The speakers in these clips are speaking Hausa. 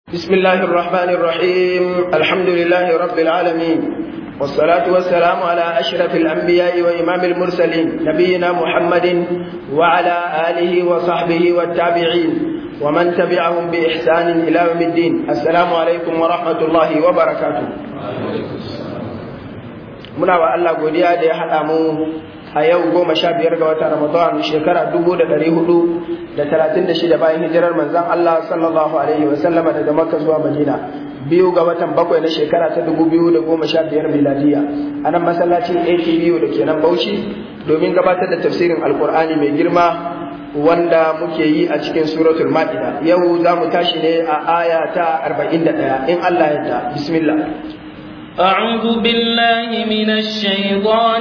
بسم الله الرحمن الرحيم الحمد لله رب العالمين والصلاة والسلام على أشرف الأنبياء وإمام المرسلين نبينا محمد وعلى آله وصحبه والتابعين ومن تبعهم بإحسان إلى يوم الدين. السلام عليكم ورحمة الله وبركاته. muna wa Allah godiya da ya haɗa mu a yau 15 ga watan Ramadan shekara 1436 bayan hijirar manzon Allah sallallahu alaihi wasallama daga Makka zuwa Madina, 2 ga watan 7 na shekara ta 2015 miladiya a nan masallacin ATBU da ke nan Bauchi domin gabatar da tafsirin Alkur'ani mai girma wanda muke yi a cikin suratul Ma'ida. Yau za mu tashi ne a aya ta 41 in Allah ya yarda. Bismillah. أعوذ بالله من الشيطان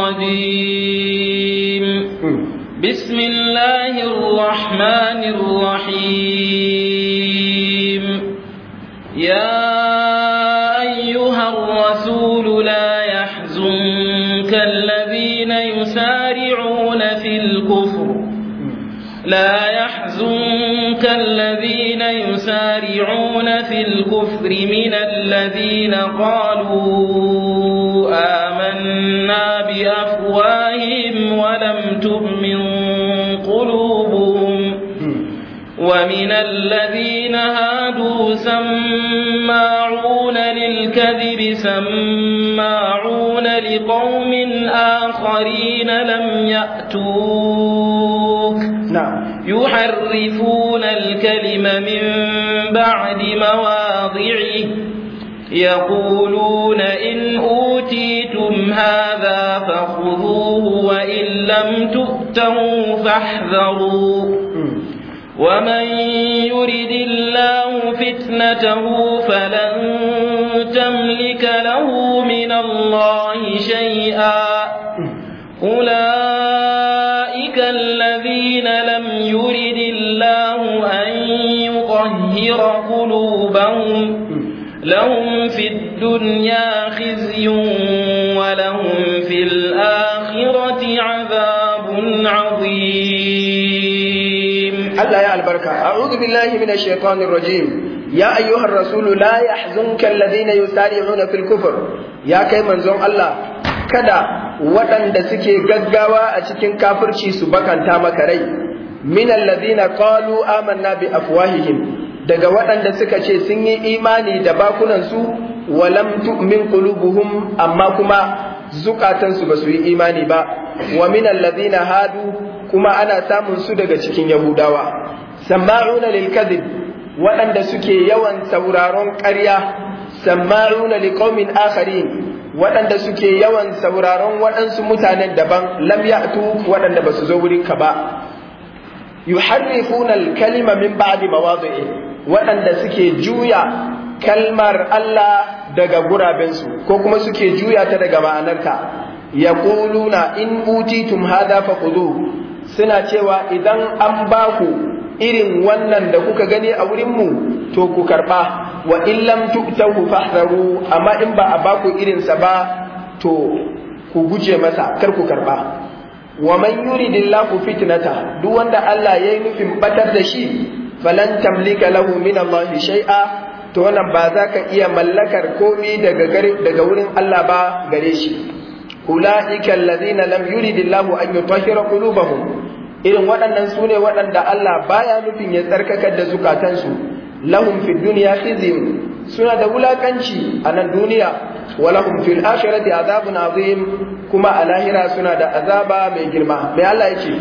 الرجيم بسم الله الرحمن الرحيم يا أيها الرسول لا يحزنك الذين يسارعون في الكفر من الذين قالوا آمنا بأفواههم ولم تؤمن قلوبهم ومن الذين هادوا سماعون للكذب سماعون لقوم آخرين لم يأتوك يحرفون الكلم من بعد مواضعه يقولون إن أوتيتم هذا فخذوه وإن لم تؤتوا فاحذروا ومن يرد الله فتنته فلن تملك له من الله شيئا أولئك الذين لم يرد الله أن يطهر قلوبهم لهم في الدنيا خزي ولهم في الآخرة عذاب عظيم. الله يا البركة. أعوذ بالله من الشيطان الرجيم. يا أيها الرسول لا يحزنك الذين يسارعون في الكفر. يا كي منزون الله kada waɗanda suke gaggawa a cikin kafirci su bakanta maka rai, min alladhina qalu amanna bi afwahihim, daga waɗanda suka ce sun yi imani da bakunansu wa lam tu'min qulubuhum, amma kuma zukatansu ba su yi imani ba, wa min alladhina hadu, kuma ana samun su daga cikin yahudawa, sama'una lil kadhib, waɗanda suke yawan sauraron ƙarya, sama'una liqaumin akharin, waɗanda suke yawan sauraron waɗansu mutanen daban, lam ya'tu, waɗanda ba su zo wurinka ba, yuharrifuna al-kalima min ba'di mawadhi'i, waɗanda suke juya kalmar Allah daga gurabensu ko kuma suke juya ta daga ma'anarta, yaquluna in utitum hadha fakhudhu, suna cewa idan an baku irin wannan da kuka gani a wurinmu to ku karɓa, wa in lam tu'tahu fahdharu, amma in ba a baku irinsa ba to ku guje masa, kar ku karɓa. Wa man yuridillahu fitnata, duk wanda Allah yayi nufin batar da shi, falan tamlika lahu min Allah shay'a, to wannan ba za ka iya mallakar komai daga wurin Allah ba gare shi. Ulaika alladhina lam yuridillahu an yutahhira qulubahum, irin waɗannan su ne waɗanda Allah baya nufin ya tsarkakar da zukatansu, lahum fid dunya khizyun, suna da wulakanci a nan duniya, wa lahum fil akhirati azabun azim, kuma a lahira suna da azaba mai girma. Mai Allah yake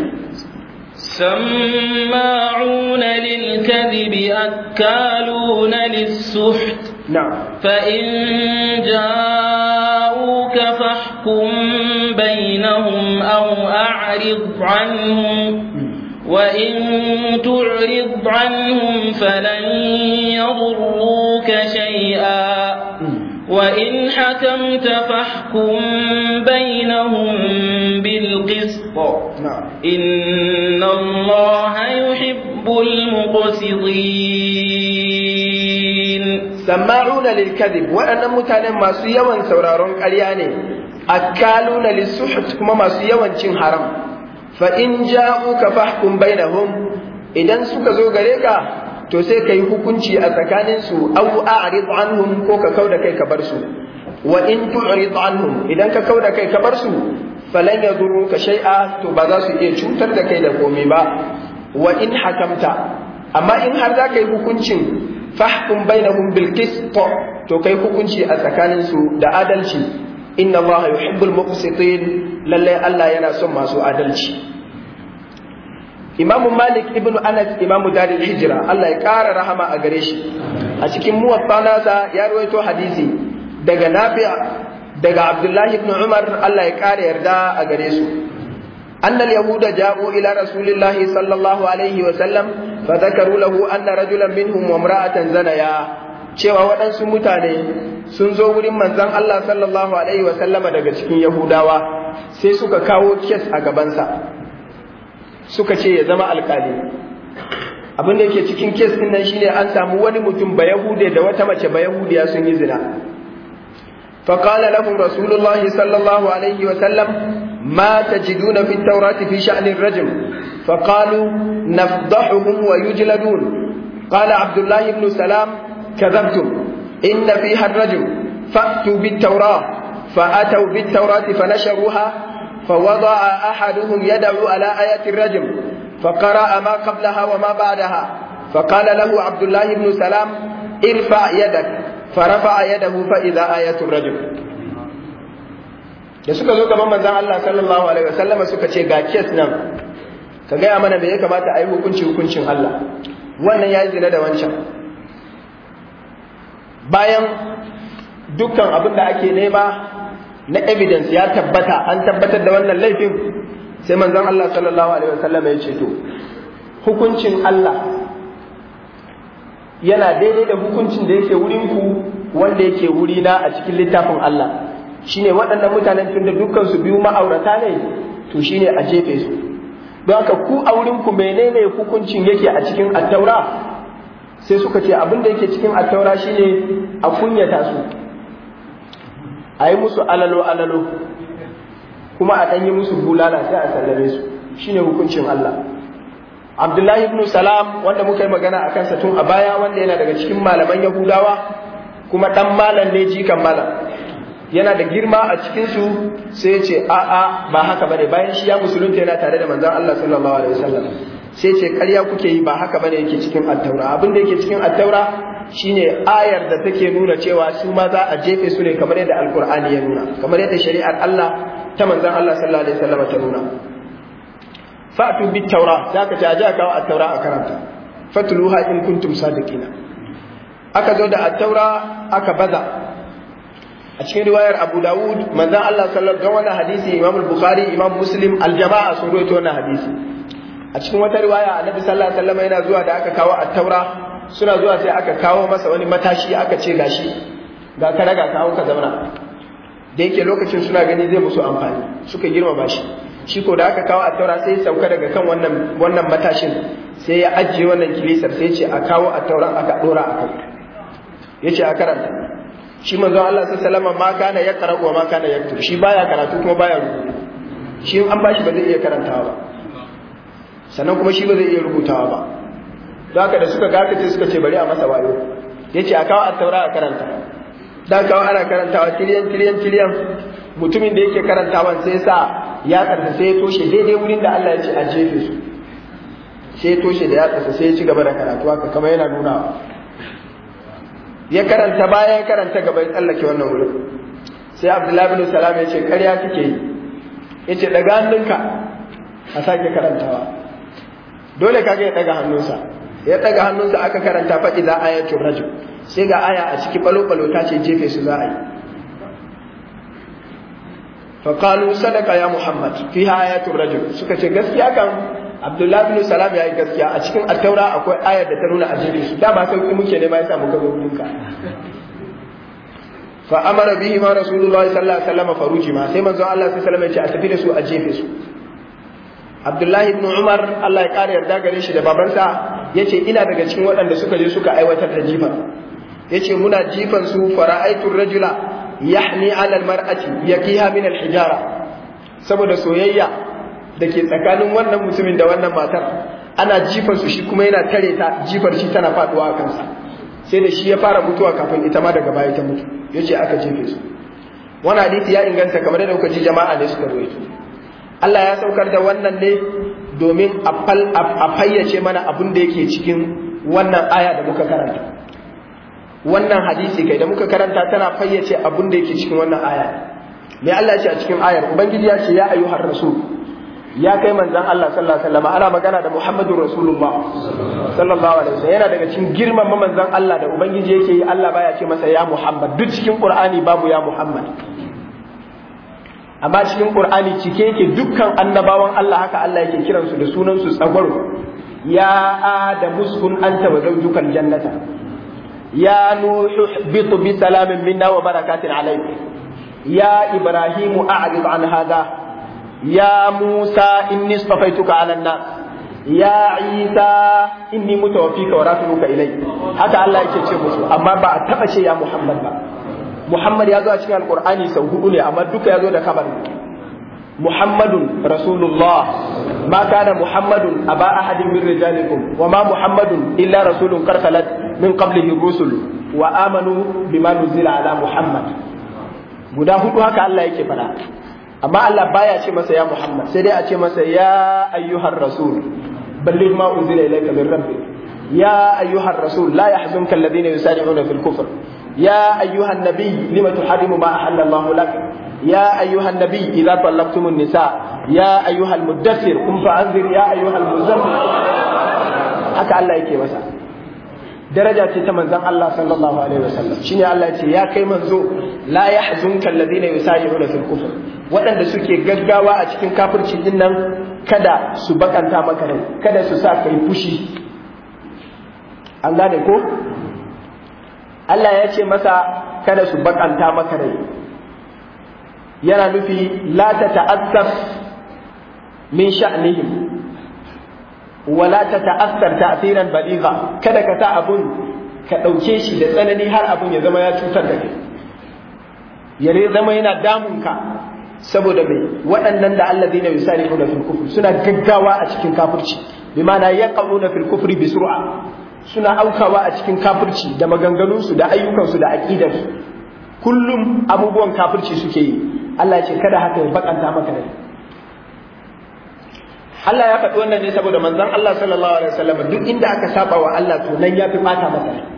سماعون للكذب أكالون للسحت فإن جاءوك فاحكم بينهم أو أعرض عنهم وإن تعرض عنهم فلن يضروك شيئا وإن حكمت فاحكم بينهم بالقسط إن الله يحب المقسطين. سماعون للكذب، وأنا متعلم ما سيوان سورارون قرياني، أكالون للسحت كما ما سيوان شن حرام، فإن جاءوك فاحكم بينهم، idan suka zo gare ka to sai kai hukunci a tsakanin su aw a'rid anhum ko ka kauda kai ka bar su wa in tu'rid anhum idan ka kauda kai ka bar su falan yadurruka shay'a to ba za su iya cutar da kai da komai ba wa in hakamta amma in har za ka yi hukuncin fahkum bainahum bil qist to kai hukunci a tsakanin su da adalci inna allaha yuhibbul muqsitin lalle Allah yana son masu adalci Imam Malik ibn Anas Imam Darul Hijra Allah ya kara rahama a gare shi a cikin muwatta nasa ya rawaito hadisi daga Nafi' daga Abdullah ibn Umar Allah ya kara yarda a gare su أن اليهود جاءوا إلى رسول الله صلى الله عليه وسلم فذكروا له أن رجلا منهم وامرأة زنيا cewa waɗansu mutane sun zo wurin manzon Allah sallallahu alaihi wa sallama daga cikin Yahudawa sai suka kawo kes a gabansa suka ce ya zama alƙali abin da yake cikin kes din nan shine an samu wani mutum ba Yahude da wata mace ba Yahudiya sun yi zina فقال لهم رسول الله صلى الله عليه وسلم ما تجدون في التوراة في شأن الرجم فقالوا نفضحهم ويجلدون قال عبد الله بن سلام كذبتم إن فيها الرجم فأتوا بالتوراة فأتوا بالتوراة فنشروها فوضع أحدهم يده على آية الرجم فقرأ ما قبلها وما بعدها فقال له عبد الله بن سلام ارفع يدك فرفع يده فإذا آية الرجم da suka zo gaban manzon Allah sallallahu alaihi wasallam suka ce ga kes nan ka gaya mana me ya kamata a yi hukuncin Allah wannan yayi zina da wancan bayan dukkan abin da ake nema na evidence ya tabbata an tabbatar da wannan laifin sai manzon Allah sallallahu alaihi wasallam ya ce to hukuncin Allah yana daidai da hukuncin da yake wurin ku wanda yake wurina a cikin littafin Allah shine waɗannan mutanen tunda dukkan su biyu ma'aurata ne to shine a jefe su don haka ku a wurin ku menene hukuncin yake a cikin at-taura sai suka ce abin da yake cikin at-taura shine a kunyata su a yi musu alalo kuma a ɗanyi musu bulala sai a sallame su shine hukuncin Allah Abdullahi ibn Salam wanda muka yi magana a kansa tun a baya wanda yana daga cikin malaman Yahudawa kuma ɗan malam ne jikan malam yana da girma a cikinsu sai ya ce a'a ba haka bane bayan shi ya musulunta yana tare da manzon Allah sallallahu alaihi wasallam sai ce ƙarya kuke yi ba haka bane yake cikin at-taura abin da yake cikin at-taura shine ayar da take nuna cewa su ma za a jefe su ne kamar yadda alqur'ani ya nuna kamar yadda shari'ar Allah ta manzon Allah sallallahu alaihi wasallam ta nuna fa'tu bit-taura zaka ce aje kawo at-taura a karanta fatluha in kuntum sadiqina aka zo da at-taura aka baza a cikin riwayar Abu Dawud manzon Allah sallallahu alaihi wasallam wannan hadisi Imam Bukhari Imam Muslim al-Jama'a sun rawaito wannan hadisi a cikin wata riwaya Annabi sallallahu alaihi wasallam yana zuwa da aka kawo at-taura suna zuwa sai aka kawo masa wani matashi aka ce gashi ga ka daga kawo ka zauna da yake lokacin suna gani zai musu amfani suka girmama shi ko da aka kawo at-taura sai ya sauka daga kan wannan matashin sai ya ajiye wannan kilisar sai ya ce a kawo at-taura aka dora akai yace a karanta shi manzon Allah sallallahu alaihi wasallam ma kana yaqra wa ma kana yaktub shi baya karatu kuma baya rubutu shi an bashi ba zai iya karantawa ba sannan kuma shi ba zai iya rubutawa ba don haka da suka gakace suka ce bari a masa wayo yace a kawo at-taura a karanta dan kawo ana karantawa tiliyan mutumin da yake karantawan sai sa ya karanta sai ya toshe daidai wurin da Allah ya ce a jefe su sai ya toshe da ya tsasa sai ya ci gaba da karatu haka kamar yana nunawa ya karanta bayan karanta gaba ya tsallake wannan wurin sai Abdullahi bin Salam ya ce ƙarya kike yi yace daga hannunka a sake karantawa dole kage ya daga hannunsa aka karanta fa idza ayatul rajul sai ga aya a ciki balo ta ce jefe su za a yi fa qalu sadaqa ya Muhammad fiha ayatul rajul suka ce gaskiya kan Abdullahi bin Salam ya yi gaskiya a cikin at-taura akwai ayar da ta nuna a jefe su da ba sauki muke ne ma yasa muka zo wurinka fa amara bihi ma rasulullahi sallallahu alaihi wasallam farujima sai manzo Allah sallallahu alaihi wasallam ya ce a tafi da su a jefe su Abdullahi ibn Umar Allah ya kare yarda gare shi da babansa yace ina daga cikin waɗanda suka je suka aiwatar da jifan yace muna jifan su fara'aitu rajula yahni 'ala al-mar'ati yakiha min al-hijara saboda soyayya dake tsakanin wannan mutumin da wannan matar ana jifar su shi kuma yana tare ta jifar shi tana faduwa a kansa, sai da shi ya fara mutuwa kafin ita ma daga baya ta mutu, yace aka jefe su. Wannan hadisi ya inganta kamar da kuka ji jama'a ne suka rawaito. Allah ya saukar da wannan ne domin a fayyace mana abin da yake cikin wannan aya da muka karanta. Wannan hadisi kai da muka karanta tana fayyace abin da yake cikin wannan aya. Me Allah ya ce a cikin ayar? Ubangiji ya ce ya ayyuhar rasul, ya kai manzon Allah sallallahu alaihi wasallam, ana magana da Muhammadur Rasulullah sallallahu alaihi wasallam. Yana daga cikin girman manzon Allah da Ubangiji yake yi, Allah baya ce masa ya Muhammad. Duk cikin Qur'ani babu ya Muhammad. Amma cikin Qur'ani cike yake dukkan annabawan Allah haka Allah yake kiransu da sunan su tsagwaro. Ya Adamu uskun anta wa zawjukal jannata. Ya Nuhu bitu bi salamin minna wa barakatin alayk. Ya Ibrahim a'rid an hadha. Ya Musa inni istafaituka 'ala an-nas. Ya Isa inni mutawaffika wa rafi'uka ilayk. Haka Allah yake ce musu, amma ba a taba ce ya Muhammad ba. Muhammad ya zo a cikin Alqur'ani sau 4 ne, amma duka ya zo da kabar Muhammadun Rasulullah, ma kana Muhammadun aba ahadin min rijalikum wa ma Muhammadun illa rasulun qad khalat min qablihi rusul wa amanu bima nuzila ala Muhammad. Guda 4 haka Allah yake fada, amma Allah baya ce masa ya Muhammad, sai dai a ce masa ya ayyuhar rasul balligh ma unzila ilayka min rabbik. Ya ayyuhar rasul la yahzunka alladhina yusari'una fil kufr. Ya ayyuhan nabiy lima tuharrimu ma ahalla Allahu lak. Ya ayyuhan nabiy idza talaqtumun nisa. Ya ayyuhal muddaththir qum fa'anzir. Ya ayyuhal muzammil. Haka Allah yake masa. Daraja ce ta manzon Allah sallallahu alaihi wasallam. Shine Allah ya ce ya kai manzo la yahzunka alladhina yusari'una fil kufr. Waɗanda suke gaggawa a cikin kafirci din nan kada su bakanta maka rai, kada su sa kai fushi. An gane ko? Allah ya ce masa kada su bakanta maka rai, yana nufi la ta ta'assar min sha'nihim wa la ta ta'assar ta'siran baligha. Kada ka sa abun ka dauke shi da tsanani har abun ya zama ya cutar da kai, ya zama yana damunka. Saboda mai waɗannan da alladhina yusari'una fil kufr suna gaggawa a cikin kafirci, bi ma'ana yaquluna fil kufri bi sur'a, suna aukawa a cikin kafirci da maganganunsu da ayyukansu da aqidarsu, kullum abubuwan kafirci suke yi. Allah ya ce kada haka ya bakanta maka rai. Allah ya faɗi wannan ne saboda manzon Allah sallallahu alaihi wasallam duk inda aka saba wa Allah to nan yafi bata masa rai,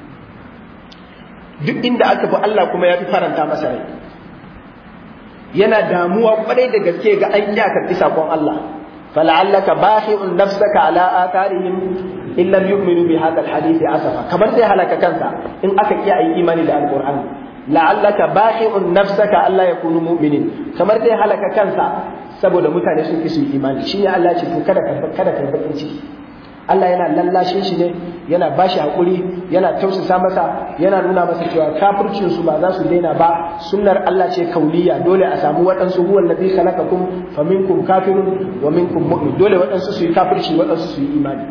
duk inda aka bi Allah kuma yafi faranta masa rai. Yana damuwa kwarai da gaske ga an ya karɓi sakon Allah. fala'allaka bahi'un nafsaka ala atharihim in lam yu'minu bi hadha alhadith asafa. Kamar sai halaka kansa in aka kiya yi imani da alqur'ani. La'allaka bahi'un nafsaka alla yakunu mu'minin. Kamar sai halaka kansa saboda mutane sun kisu imani. Shine Allah ya ce to kada ka bakin ciki. Allah yana lallashin shi ne, yana bashi hakuri, yana tausasa masa, yana nuna masa cewa kafircin su ba za su daina ba. Sunnar Allah ce kauliya, dole a samu waɗansu huwal ladhi khalaqakum faminkum kafirun wa minkum mu'min. Dole waɗansu su yi kafirci, waɗansu su yi imani.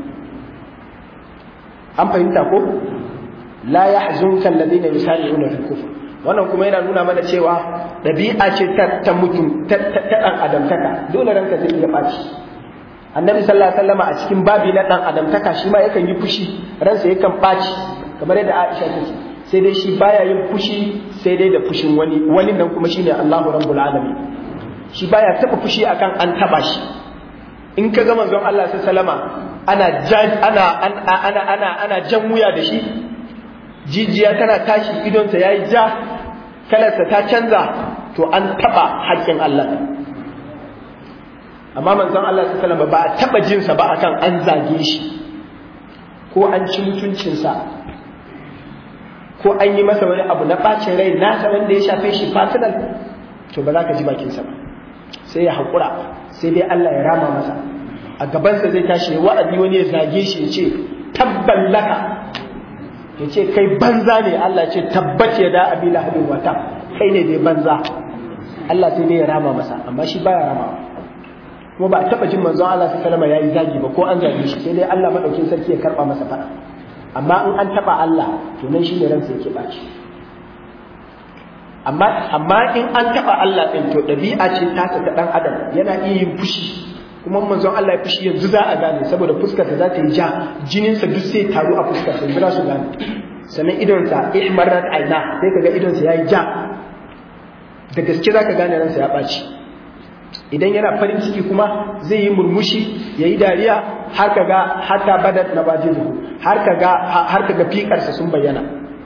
An fahimta ko? La yahzunka alladhina yusari'una fil kufr. Wannan kuma yana nuna mana cewa dabi'a ce ta mutum ta dan adamtaka. Dole ranka zai iya baci. Annabi sallallahu alaihi wasallam a cikin babi na dan adamtaka shi ma yakan yi fushi, ransa yakan baci kamar yadda Aisha take. Sai dai shi baya yin fushi sai dai da fushin wani nan kuma shine Allahu Rabbul Alamin. Shi baya taba fushi akan an taba shi. In ka ga manzon Allah sallallahu alaihi wasallama ana jan wuya da shi, jijiya tana tashi, idonsa yayi ja, kalarsa ta canza, to an taba haƙƙin Allah. Amma manzon Allah sallallahu alaihi wasallam ba a taba jin sa ba akan an zage shi ko an ci mutuncin sa ko an yi masa wani abu na bacin rai nasa wanda ya shafe shi personal, to ba za ka ji bakin sa ba, sai ya hakura, sai dai Allah ya rama masa. A gaban sa zai tashi wa'azi, wani ya zage shi ya ce tabban laka, ya ce kai banza ne. Allah ya ce tabbace da abi lahabin wata, kai ne dai banza. Allah sai dai ya rama masa, amma shi baya ramawa. Kuma ba a taɓa jin manzon Allah sallallahu alaihi wasallam yayi zagi ba ko an zage shi, sai dai Allah madaukin sarki ya karba masa fara. Amma in an taɓa Allah to nan shine ransa yake baci. Amma in an taɓa Allah din to dabi'a ce ta dan adam, yana iya yin fushi kuma manzon Allah ya fushi yanzu za a gane saboda fuskar ta za ta yi ja, jininsa duk sai taru a fuskar sa za su gane. Sannan idonsa ihmarat aina, sai kaga idonsa yayi ja, da gaske zaka gane ransa ya ɓaci. Idan yana farin ciki kuma zai yi murmushi yayi dariya har kaga hatta badat nabajihu, har kaga fikarsa sun bayyana.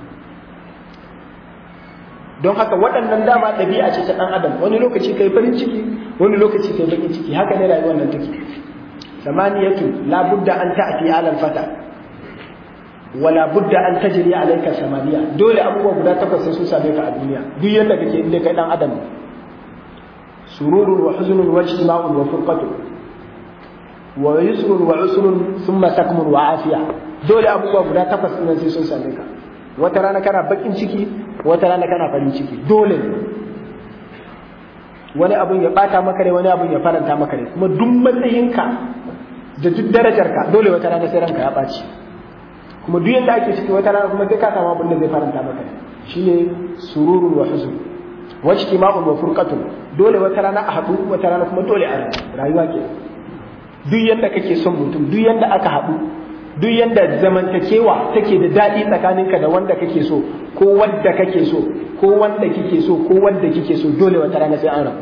Don haka waɗannan dama ɗabi'a ce ta ɗan adam, wani lokaci kai farin ciki, wani lokaci kai bakin ciki, haka ne rayuwar nan take. Samaniyatu la budda an ta'ti ala al-fata wala budda an tajri alayka samaniya. Dole abubuwa guda 8 sai sun same ka a duniya, duk yanda kake inda kai ɗan adam. Sururun wa huzunun wa ijtima'un wa furqatun wa yusrun wa usrun thumma sakmun wa afiya. Dole abubuwa guda 8 din sai sun same ka. Wata rana kana bakin ciki, wata rana kana farin ciki, dole wani abun ya bata maka rai, wani abun ya faranta maka rai, kuma duk matsayinka da duk darajarka dole wata rana sai ranka ya baci, kuma duk yanda ake ciki wata rana kuma sai ka samu abin da zai faranta maka rai. Shine sururun wa huzun wa ijtima'un wa furqatun. Dole wata rana a haɗu, wata rana kuma dole a rabu. Rayuwa ke duk yanda kake son mutum, duk yanda aka haɗu, duk yanda zamantakewa take da daɗi tsakaninka da wanda kake so ko wanda kake so ko wanda kike so ko wanda kike so, dole wata rana sai an rabu.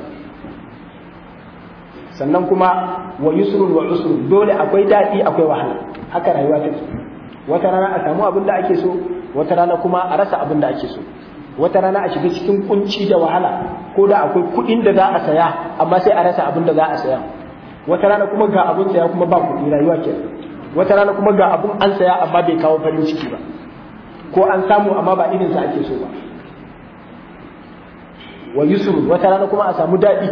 Sannan kuma wa yusrun wa usrun, dole akwai daɗi akwai wahala. Haka rayuwa take. Wata rana a samu abin da ake so, wata rana kuma a rasa abin da ake so. Wata rana a shiga cikin kunci da wahala, ko da akwai kuɗin da za a saya amma sai a rasa abin da za a saya. Wata rana kuma ga abin saya kuma ba kuɗi, rayuwa ke. Wata rana kuma ga abun an saya amma bai kawo farin ciki ba, ko an samu amma ba irinsa ake so ba. Wa yusru, wata rana kuma a samu daɗi.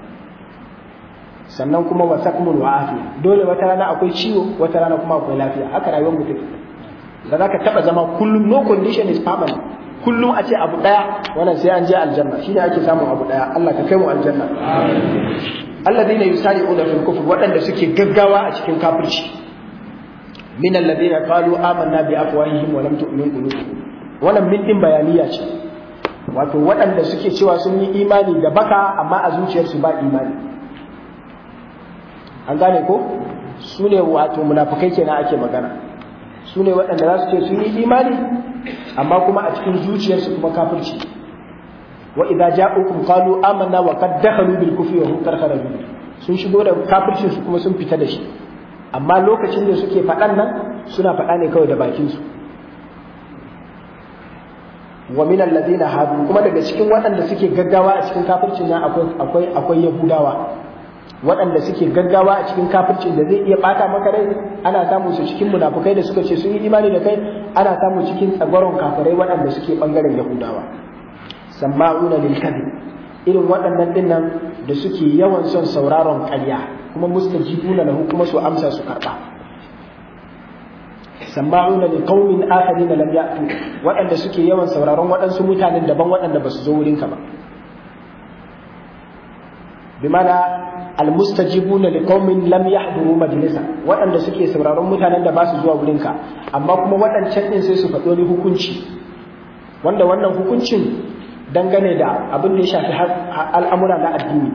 Sannan kuma wa sakmun wa afiya, dole wata rana akwai ciwo, wata rana kuma akwai lafiya. Haka rayuwar mu take. Da za ka taɓa zama kullum, no condition is permanent. Kullum a ce abu ɗaya, wannan sai an je aljanna, shine ake samun abu ɗaya. Allah ka kai mu aljanna. Alladhina yusari'una fil kufr, waɗanda suke gaggawa a cikin kafirci. Min alladhina qalu amanna bi afwahihim wa lam tu'min qulubuhum. Wannan min din bayaniya ce. Wato waɗanda suke cewa sun yi imani da baka amma a zuciyarsu ba imani. An gane ko? Su ne wato munafikai kenan ake magana. Su ne waɗanda za su ce sun yi imani amma kuma a cikin zuciyarsu kuma kafirci. Wa idza ja'ukum qalu amanna wa qad dakhalu bil kufri wa hum qad kharaju. Sun shigo da kafircin su kuma sun fita da shi. Amma lokacin da suke faɗan nan suna faɗa ne kawai da bakinsu. Wa min alladhina hadu, kuma daga cikin waɗanda suke gaggawa a cikin kafircin nan akwai Yahudawa. Waɗanda suke gaggawa a cikin kafircin da zai iya ɓata maka rai, ana samun su cikin munafukai da suka ce sun yi imani da kai, ana samun cikin tsagwaron kafirai waɗanda suke ɓangaren Yahudawa. Samma'una lil kadhib, irin waɗannan dinnan da suke yawan son sauraron ƙarya, kuma mustajibuna lahu, kuma su amsa su karba. Sama'una li qaumin akharin lam ya'tu, waɗanda suke yawan sauraron waɗansu mutanen daban waɗanda ba su zo wurin ka ba. Bimana almustajibuna li qaumin lam yahduru majlisa, waɗanda suke sauraron mutanen da ba su zuwa wurin ka, amma kuma waɗancan din sai su faɗo wani hukunci, wanda wannan hukuncin dangane da abin da ya shafi al'amura na addini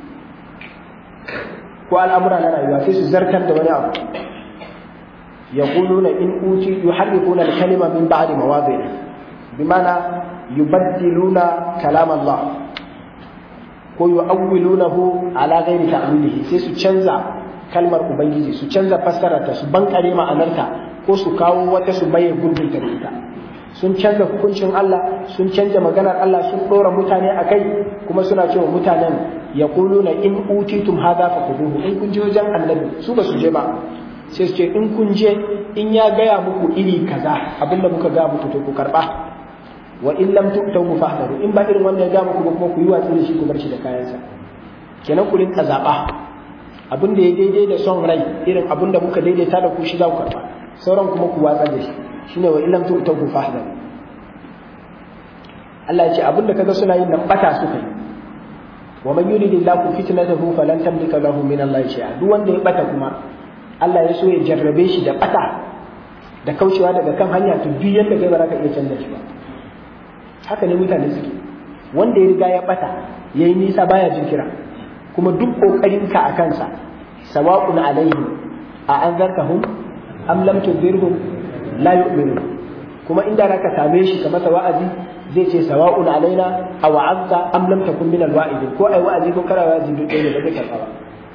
ko al'amura na rayuwa, sai su zartar da wani abu. Yaquluna in uti yuharrifuna al-kalima min ba'di mawadhi'i, bimana yubaddiluna kalam Allah ko yu'awwilunahu ala ghairi ta'wilihi, sai su canza kalmar ubangiji, su canza fassararta, su bankare ma'anarta, ko su kawo wata su baye gurbinta da ita. Sun canza hukuncin Allah, sun canza maganar Allah, sun ɗora mutane a kai, kuma suna cewa mutanen ya na in utitum hadha faquduhu, in kun je wajen annabi, su ba su je ba, sai su ce in kun je, in ya gaya muku iri kaza, abinda muka ga muku to ku karba, wa in lam tu'tu fahdaru, in ba irin wannan ya ga muku kuma ku yi watsi da shi ku bar shi da kayansa. Kenan ku rinka zaba abin da ya daidai da son rai, irin abin da muka daidaita da ku shi za ku karba, sauran kuma ku watsa da shi. Shine wa illam tu'tu fahdar. Allah ya ce abinda kaga suna yin nan bata suka yi. Wa man yuridillahu fitnatahu falan tamlika lahu min Allah shay'a. Duk wanda ya bata kuma Allah ya so ya jarrabe shi da bata da kaucewa daga kan hanya, to duk yanda kai ba za ka iya canza shi ba. Haka ne mutane suke. Wanda ya riga ya bata yayi nisa baya jin kira. Kuma duk kokarin ka a kansa sawa'un alaihim a anzartahum am lam tunzirhum la yu'minun. kuma inda zaka same shi kamar wa'azi zai ce sawa'un alaina aw wa'azta am lam takun min alwa'idin, ko ai wa'azi ko kara wa'azi duk ɗaya ne ba zai karɓa ba.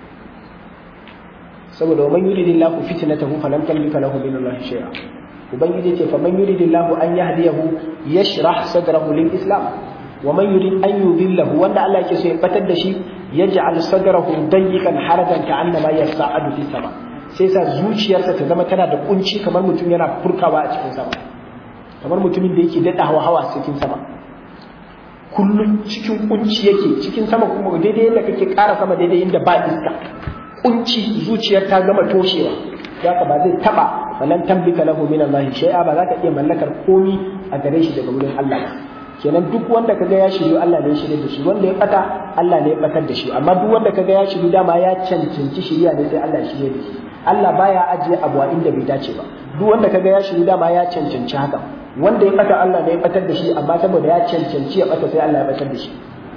saboda man yuridillahu fitnatahu falam tamlika lahu min Allah shay'a. ubangiji ce fa man yuridillahu an yahdiyahu yashrah sadrahu lil islam wa man yurid an yudillahu, wanda Allah yake so ya batar da shi yaj'al sadrahu dayyqan harajan ka'annama yas'adu fis sama, sai sa zuciyarsa ta zama tana da kunci kamar mutum yana furkawa a cikin sama, kamar mutumin da yake dada hawa cikin sama, kullum cikin kunci yake cikin sama, kuma daidai yadda kake ƙara sama daidai inda ba iska, kunci zuciyar ta gama toshewa, haka ba zai taba falan tambika lahu min Allah shay'a, ba za ka iya mallakar komi a gare shi daga wurin Allah ba. kenan duk wanda kaga ya shiryu Allah ne ya shirye da shi, wanda ya bata Allah ne ya batar da shi, amma duk wanda kaga ya shiryu dama ya cancanci shiriya ne sai Allah ya shirye da shi. Allah baya ajiye abu a inda bai dace ba, duk wanda kaga ya shiryu dama ya cancanci haka, wanda ya bata Allah ne ya batar da shi, amma saboda ya cancanci ya bata sai Allah ya batar da shi.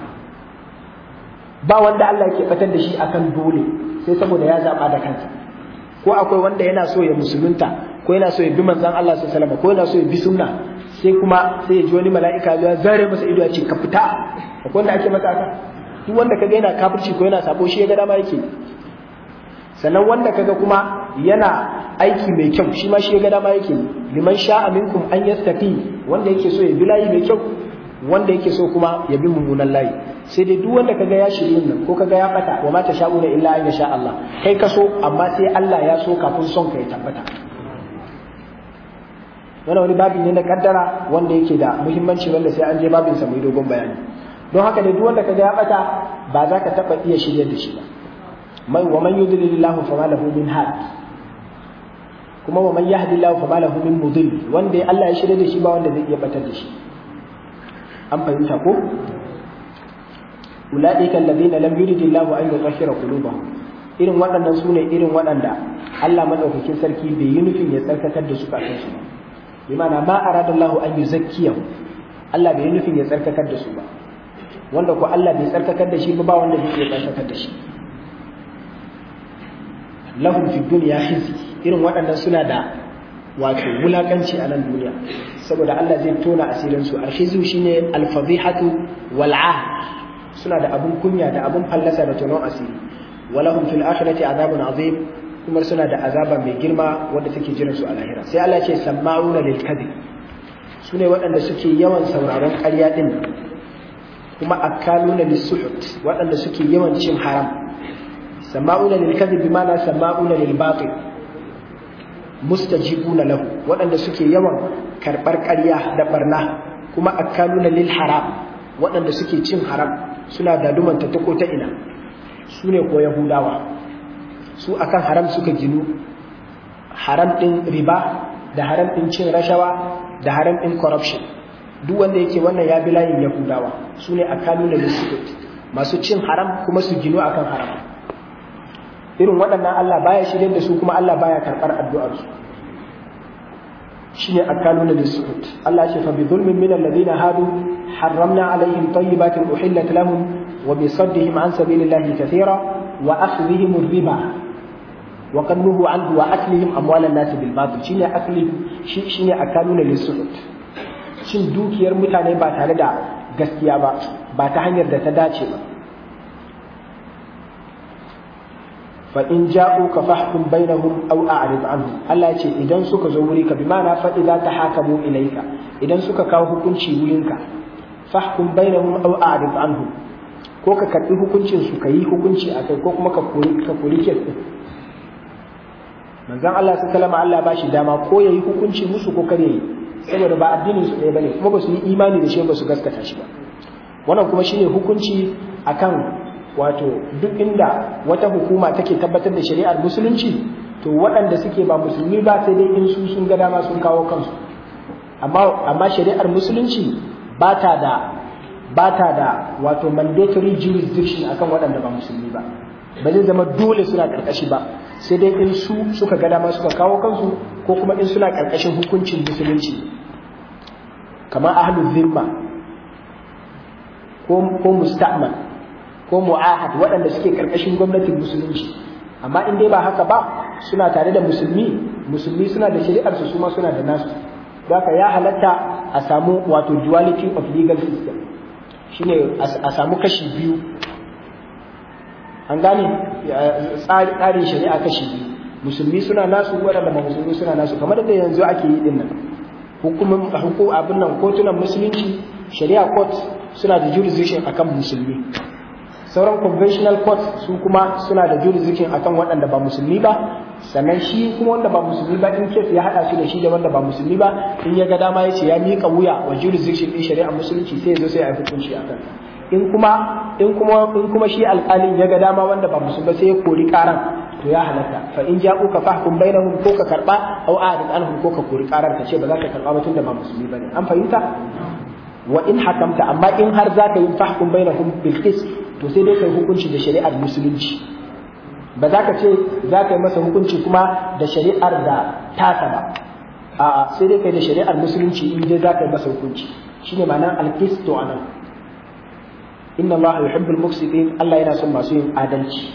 ba wanda Allah yake batar da shi akan dole sai saboda ya zaba da kansa. ko akwai wanda yana so ya musulunta, ko yana so ya bi manzon Allah sallallahu alaihi wasallam, ko yana so ya bi sunna, sai kuma sai ya ji wani mala'ika ya zare masa ido ya ce ka fita. akwai wanda ake masa haka? duk wanda kaga yana kafirci ko yana sabo shi ya ga dama yake. sannan wanda kaga kuma yana aiki mai kyau shi ma shi ya ga dama yake. liman sha'a minkum an yastaqi, wanda yake so ya bi layi mai kyau, wanda yake so kuma ya bi mummunan layi. sai dai duk wanda kaga ya shirye nan ko kaga ya bata, wa ma tasha'una illa an yasha Allah, kai ka so amma sai Allah ya so kafin son ka ya tabbata. wannan wani babi ne na kaddara wanda yake da muhimmanci, wanda sai an je babin sa mai dogon bayani. don haka dai duk wanda kaga ya bata ba za ka taba iya shirye da shi ba. wa man yudlilillahu fama lahu min had, kuma wa man yahdillahu fama lahu min mudil, wanda Allah ya shirye da shi ba wanda zai iya batar da shi. an fahimta ko? ulaika alladhina lam yuridillahu an yutahhira qulubahum, irin waɗannan sune irin waɗanda Allah madaukakin sarki bai yi nufin ya tsarkakar da su kafin su ba. bi ma'ana ma aradallahu an yuzakkiyahu, Allah bai yi nufin ya tsarkakar da su ba, wanda ko Allah bai tsarkakar da shi ba wanda zai iya tsarkakar da shi. lahum fid dunya khizy, irin waɗannan suna da wato wulakanci a nan duniya, saboda Allah zai tona asirin su. Al-khizu shine al-fadihatu wal-'ah, suna da abun kunya da abun fallasa da tonon asiri. walahum fil akhirati azabun azim, kuma suna da azaba mai girma wanda take jiran su a lahira. sai Allah ce sama'una lil kadhib, sune waɗanda suke yawan sauraron ƙarya din, kuma akaluna lis suhut, waɗanda suke yawan cin haram. sama'una lil kadhib bi ma'ana sama'una lil batil, mustajibuna lahu, waɗanda suke yawan karɓar ƙarya da barna. kuma akaluna lil haram, waɗanda suke cin haram, suna da dumanta ta ko ta ina. su ne ko Yahudawa, su akan haram suka ginu, haram ɗin riba da haram ɗin cin rashawa da haram ɗin corruption. duk wanda yake wannan ya bi layin Yahudawa, su ne akaluna lil suhut, masu cin haram kuma su ginu akan haram. irin waɗannan Allah baya shirye da su, kuma Allah baya karɓar addu'ar su. shine akaluna lis-suhut. Allah ya ce fa bi dhulmin min alladhina hadu harramna alaihim tayyibatin uhillat lahum wa bi saddihim an sabilillahi kathira wa akhdhihim ar-riba wa qad nuhu anhu wa aklihim amwalan nas bil batil. shine akaluna lis-suhut, cin dukiyar mutane ba tare da gaskiya ba ta hanyar da ta dace ba. fa in ja'uka fahkum bainahum aw a'rid anhum, Allah ya ce idan suka zo wuri ka, bi ma'ana fa idza tahakamu ilayka, idan suka kawo hukunci wurinka, fahkum bainahum aw a'rid anhum, ko ka karbi hukuncin su kai hukunci akai, ko kuma ka kori kes din. manzon Allah sallallahu alaihi wasallam Allah ba shi dama ko yayi hukunci musu ko kare yi, saboda ba addinin su ɗaya bane, kuma ba su yi imani da shi ba su gaskata shi ba. wannan kuma shine hukunci akan wato duk inda wata hukuma take tabbatar da shari'ar musulunci, to waɗanda suke ba musulmi ba sai dai in su sun ga dama sun kawo kansu. amma shari'ar musulunci ba ta da wato mandatory jurisdiction akan waɗanda ba musulmi ba zai zama dole suna karkashi ba, sai dai in su suka ga dama suka kawo kansu, ko kuma in suna karkashin hukuncin musulunci, kamar ahlul zimma ko musta'man ko mu'ahad, waɗanda suke karkashin gwamnatin musulunci. amma in dai ba haka ba suna tare da musulmi suna da shari'ar su ma suna da nasu. Haka ya halatta a samu wato duality of legal system, shine a samu kashi biyu, an gane tsarin shari'a kashi biyu, musulmi suna nasu waɗanda ba musulmi suna nasu, kamar da yanzu ake yi din nan. Abin nan kotunan musulunci shari'a court suna da jurisdiction akan musulmi, sauran conventional court su kuma suna da jurisdiction akan waɗanda ba musulmi ba, sannan shi kuma wanda ba musulmi ba in case ya hada shi da shi da wanda ba musulmi ba, in ya ga dama ya ce ya mika wuya wa jurisdiction din shari'a musulunci sai ya zo sai ya hukunci akan. In kuma shi alƙalin ya ga dama wanda ba musulmi ba sai ya kori karan, to ya halatta. Fa in ja'uka fahkum bainahum, ko ka karba aw a'rid anhum, ko ka kori karar ka ce ba za ka karba ba tunda ba musulmi bane. An fahimta? Wa in hakamta, amma in har za ka yi fahkum bainahum bil qist, to sai dai kai hukunci da shari'ar musulunci. Ba za ka ce za ka yi masa hukunci kuma da shari'ar da tasa ba, a'a sai dai kai da shari'ar musulunci in dai za ka yi masa hukunci. Shine ma'anar al-qistu anan. Inna Allah yuhibbul muqsitin, Allah yana son masu yin adalci.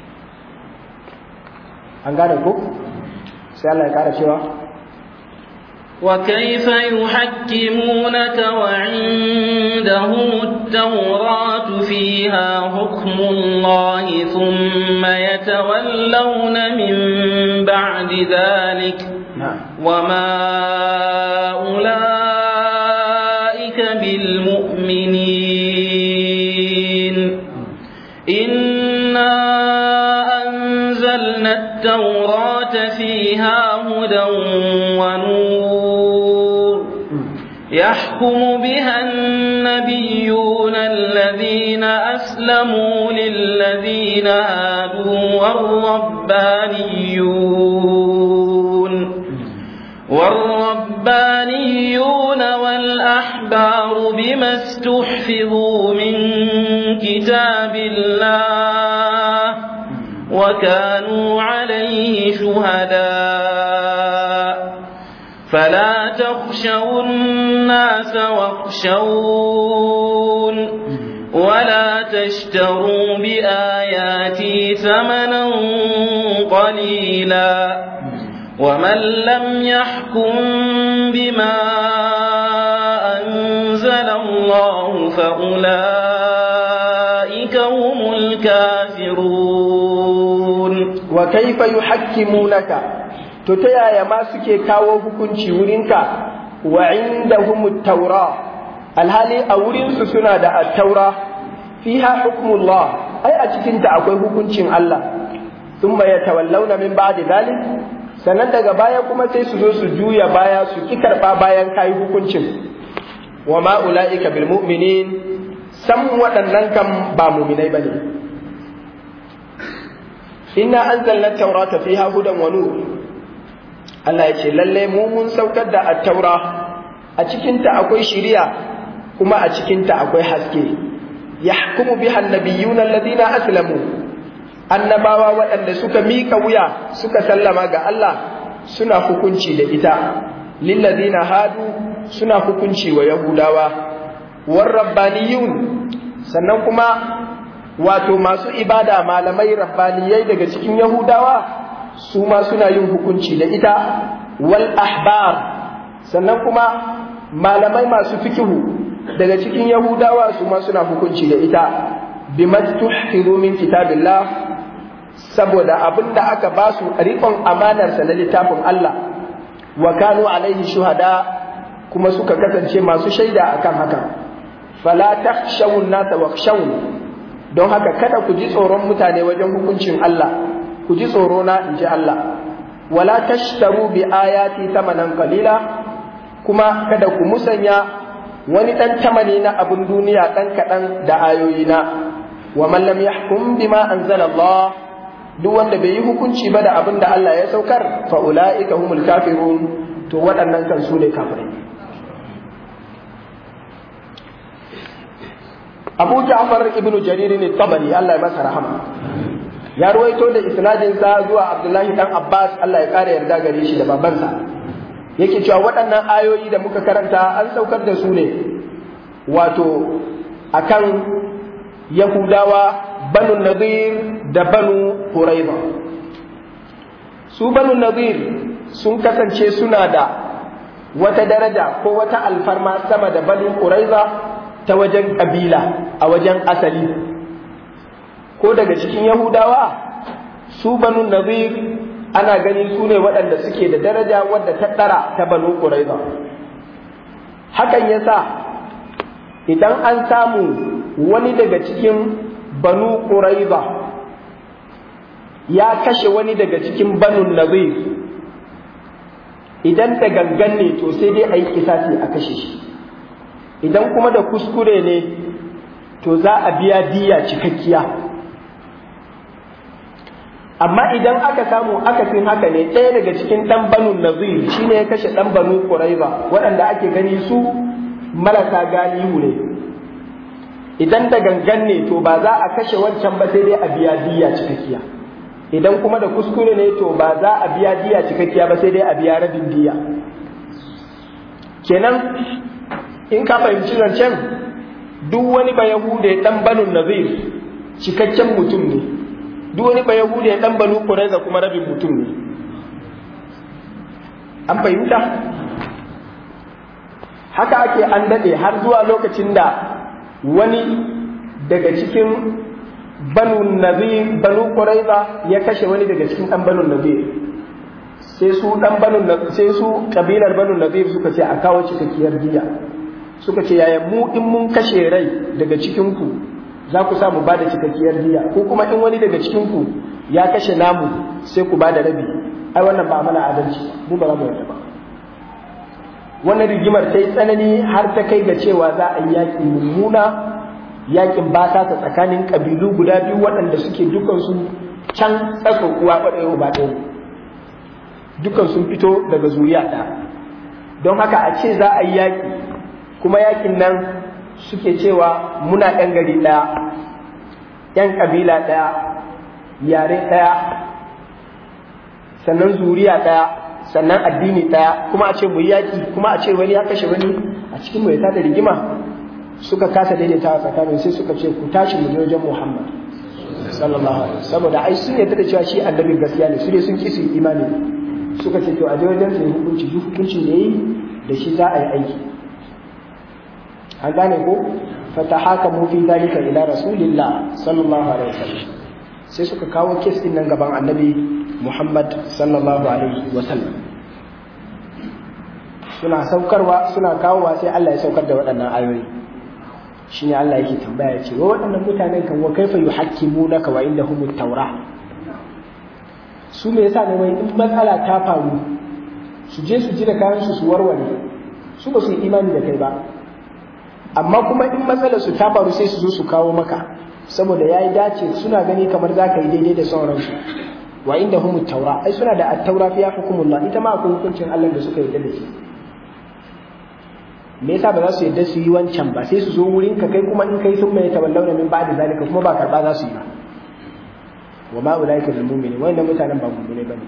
An gane ko? Sai Allah ya kara cewa وكيف يحكمونك وعندهم التوراة فيها حكم الله ثم يتولون من بعد ذلك وما أولئك بالمؤمنين إنا أنزلنا التوراة فيها هدى ونور يحكم بها النبيون الذين أسلموا للذين هادوا والربانيون والأحبار بما استحفظوا من كتاب الله وكانوا عليه شهداء فلا تخشوا الناس واخشون ولا تشتروا بآياتي ثمنا قليلا ومن لم يحكم بما أنزل الله فأولئك هم الكافرون. وكيف يحكمونك تتيا ما سكي كاو hukunci wurinka wa indahum at-taura alhali a wurin su suna da at-taura fiha hukmullah ai a cikin ta akwai hukuncin Allah thumma yatawallawna min ba'di dhalik sannan daga baya kuma sai su zo su juya baya su ki karba bayan kai hukuncin wa ma ulaika bil mu'minin sam wadannan kan ba mu'minai bane inna anzalna at-taurata fiha hudan wa nur Allah ya ce lalle mu mun saukar da at-taura a cikin ta akwai shiriya kuma a cikin ta akwai haske yahkumu biha an-nabiyyuna alladhina aslamu annabawa waɗanda suka mika wuya suka sallama ga Allah suna hukunci da ita lilladhina hadu suna hukunci wa yahudawa war rabbaniyun sannan kuma wato masu ibada malamai rabbaniyai daga cikin yahudawa su ma suna yin hukunci da ita wal ahbar sannan kuma malamai masu fikihu daga cikin yahudawa su ma suna hukunci da ita bimastuhfizu min kitabillah saboda abinda aka ba su riƙon amanar sa na littafin Allah wa kanu alaihi shuhada kuma suka kasance masu shaida akan haka fala takhshawun nasa wakhshawun don haka kada ku ji tsoron mutane wajen hukuncin Allah ku ji tsoro na inji Allah wala tashtaru bi ayati thamanan qalila kuma kada ku musanya wani dan tamani na abun duniya dan kadan da ayoyina wa man lam yahkum bima anzala Allah duk wanda bai yi hukunci ba da abin da Allah ya saukar fa ulaika humul kafirun to waɗannan kan su ne kafirai. Abu Ja'far ibn Jarir al-Tabari Allah ya masa rahama ya ruwaito da isnadin sa zuwa Abdullahi dan Abbas Allah ya kare yarda gare shi da babansa yake cewa waɗannan ayoyi da muka karanta an saukar da su ne wato akan Yahudawa Banu Nadir da Banu Quraiza su banu nadir sun kasance suna da wata daraja ko wata alfarma sama da banu quraiza ta wajen kabila a wajen asali, ko daga cikin yahudawa su banu nadir ana gani su ne waɗanda suke da daraja wadda ta ɗara ta banu quraiza. Hakan yasa idan an samu wani daga cikin banu quraiza ya kashe wani daga cikin banu nadir, idan da gangan ne to sai dai a yi kisasi a kashe shi, idan kuma da kuskure ne to za a biya diya cikakkiya. Amma idan aka samu akasin haka ne, ɗaya daga cikin ɗan banu nazir shine ya kashe ɗan banu quraiza waɗanda ake gani su marasa galihu ne, idan da gangan ne to ba za a kashe wancan ba sai dai a biya diya cikakkiya, idan kuma da kuskure ne to ba za a biya diya cikakkiya ba sai dai a biya rabin diya. Kenan in ka fahimci zancen, duk wani ba yahude ɗan banu nazir cikakken mutum ne, duk wani ba yahude ɗan banu quraiza kuma rabin mutum ne. An fahimta? Haka ake an daɗe har zuwa lokacin da wani daga cikin banu quraiza ya kashe wani daga cikin ɗan banu nazir, sai su kabilar banu nazir suka ce a kawo cikakkiyar diya, suka ce yaya mu in mun kashe rai daga cikin ku za ku samu ba da cikakkiyar diya, ko kuma in wani daga cikin ku ya kashe namu sai ku ba da rabi. Ai wannan ba mana adalci, mu ba za mu yarda ba. Wannan rigimar ta yi tsanani har ta kai ga cewa za a yi yaƙi mummuna, yaƙin ba ta tsakanin ƙabilu guda biyu waɗanda suke dukansu can tsaka uwa ɗaya ba ɗaya, dukan sun fito daga zuriya ɗaya. Don haka a ce za a yi yaƙi, kuma yaƙin nan suke cewa muna ɗan gari ɗaya, ‘yan ƙabila ɗaya, yare ɗaya, sannan zuriya ɗaya, sannan addini ɗaya, kuma a ce mu yi yaƙi, kuma a ce wani ya kashe wani a cikin mu ya tada rigima. Suka kasa daidaitawa tsakanin, sai suka ce ku tashi mu je wajen Muhammad sallallahu alaihi wasallam, saboda ai sun yarda da cewa shi annabin gaskiya ne, su ne sun kisi imani. Suka ce to a je wajen sai hukunci, duk hukuncin da yayi da shi za a yi aiki. An gane ko? Fatahakamu fi dalika ila rasulillah sallallahu alaihi wasallam, sai suka kawo kes din nan gaban annabi Muhammad sallallahu alaihi wasallam. Suna kawowa sai Allah ya saukar da waɗannan ayoyi. Shine Allah yake tambaya ya ce wa waɗannan mutanen kan wa kaifa yuhakkimunaka wa indahumut tawrah, su me yasa ne wai in matsala ta faru su je su ji da kayan su warware, su ba su yi imani da kai ba, amma kuma in matsalar su ta faru sai su zo su kawo maka saboda yayi dace, suna gani kamar zaka yi daidai da sauransu. Wa indahumut tawrah, ai suna da at-taura fiya hukumullah, ita ma akwai hukuncin Allah da suka yarda da shi. Me yasa ba za su yadda su yi wancan ba, sai su zo wurin ka kai kuma in kai sun mai tawallawna min ba'di zalika kuma ba karba za su yi ba. Wa ma ulaika bil mu'minin, wannan mutanen ba mu'mine bane.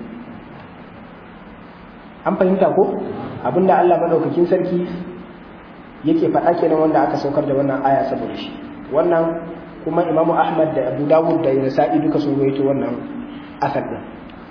An fahimta ko? Abinda Allah madaukakin sarki yake faɗa kenan wanda aka saukar da wannan aya saboda shi. Wannan kuma Imam Ahmad da Abu Dawud da Nasa'i duka sun rawaito wannan asar din.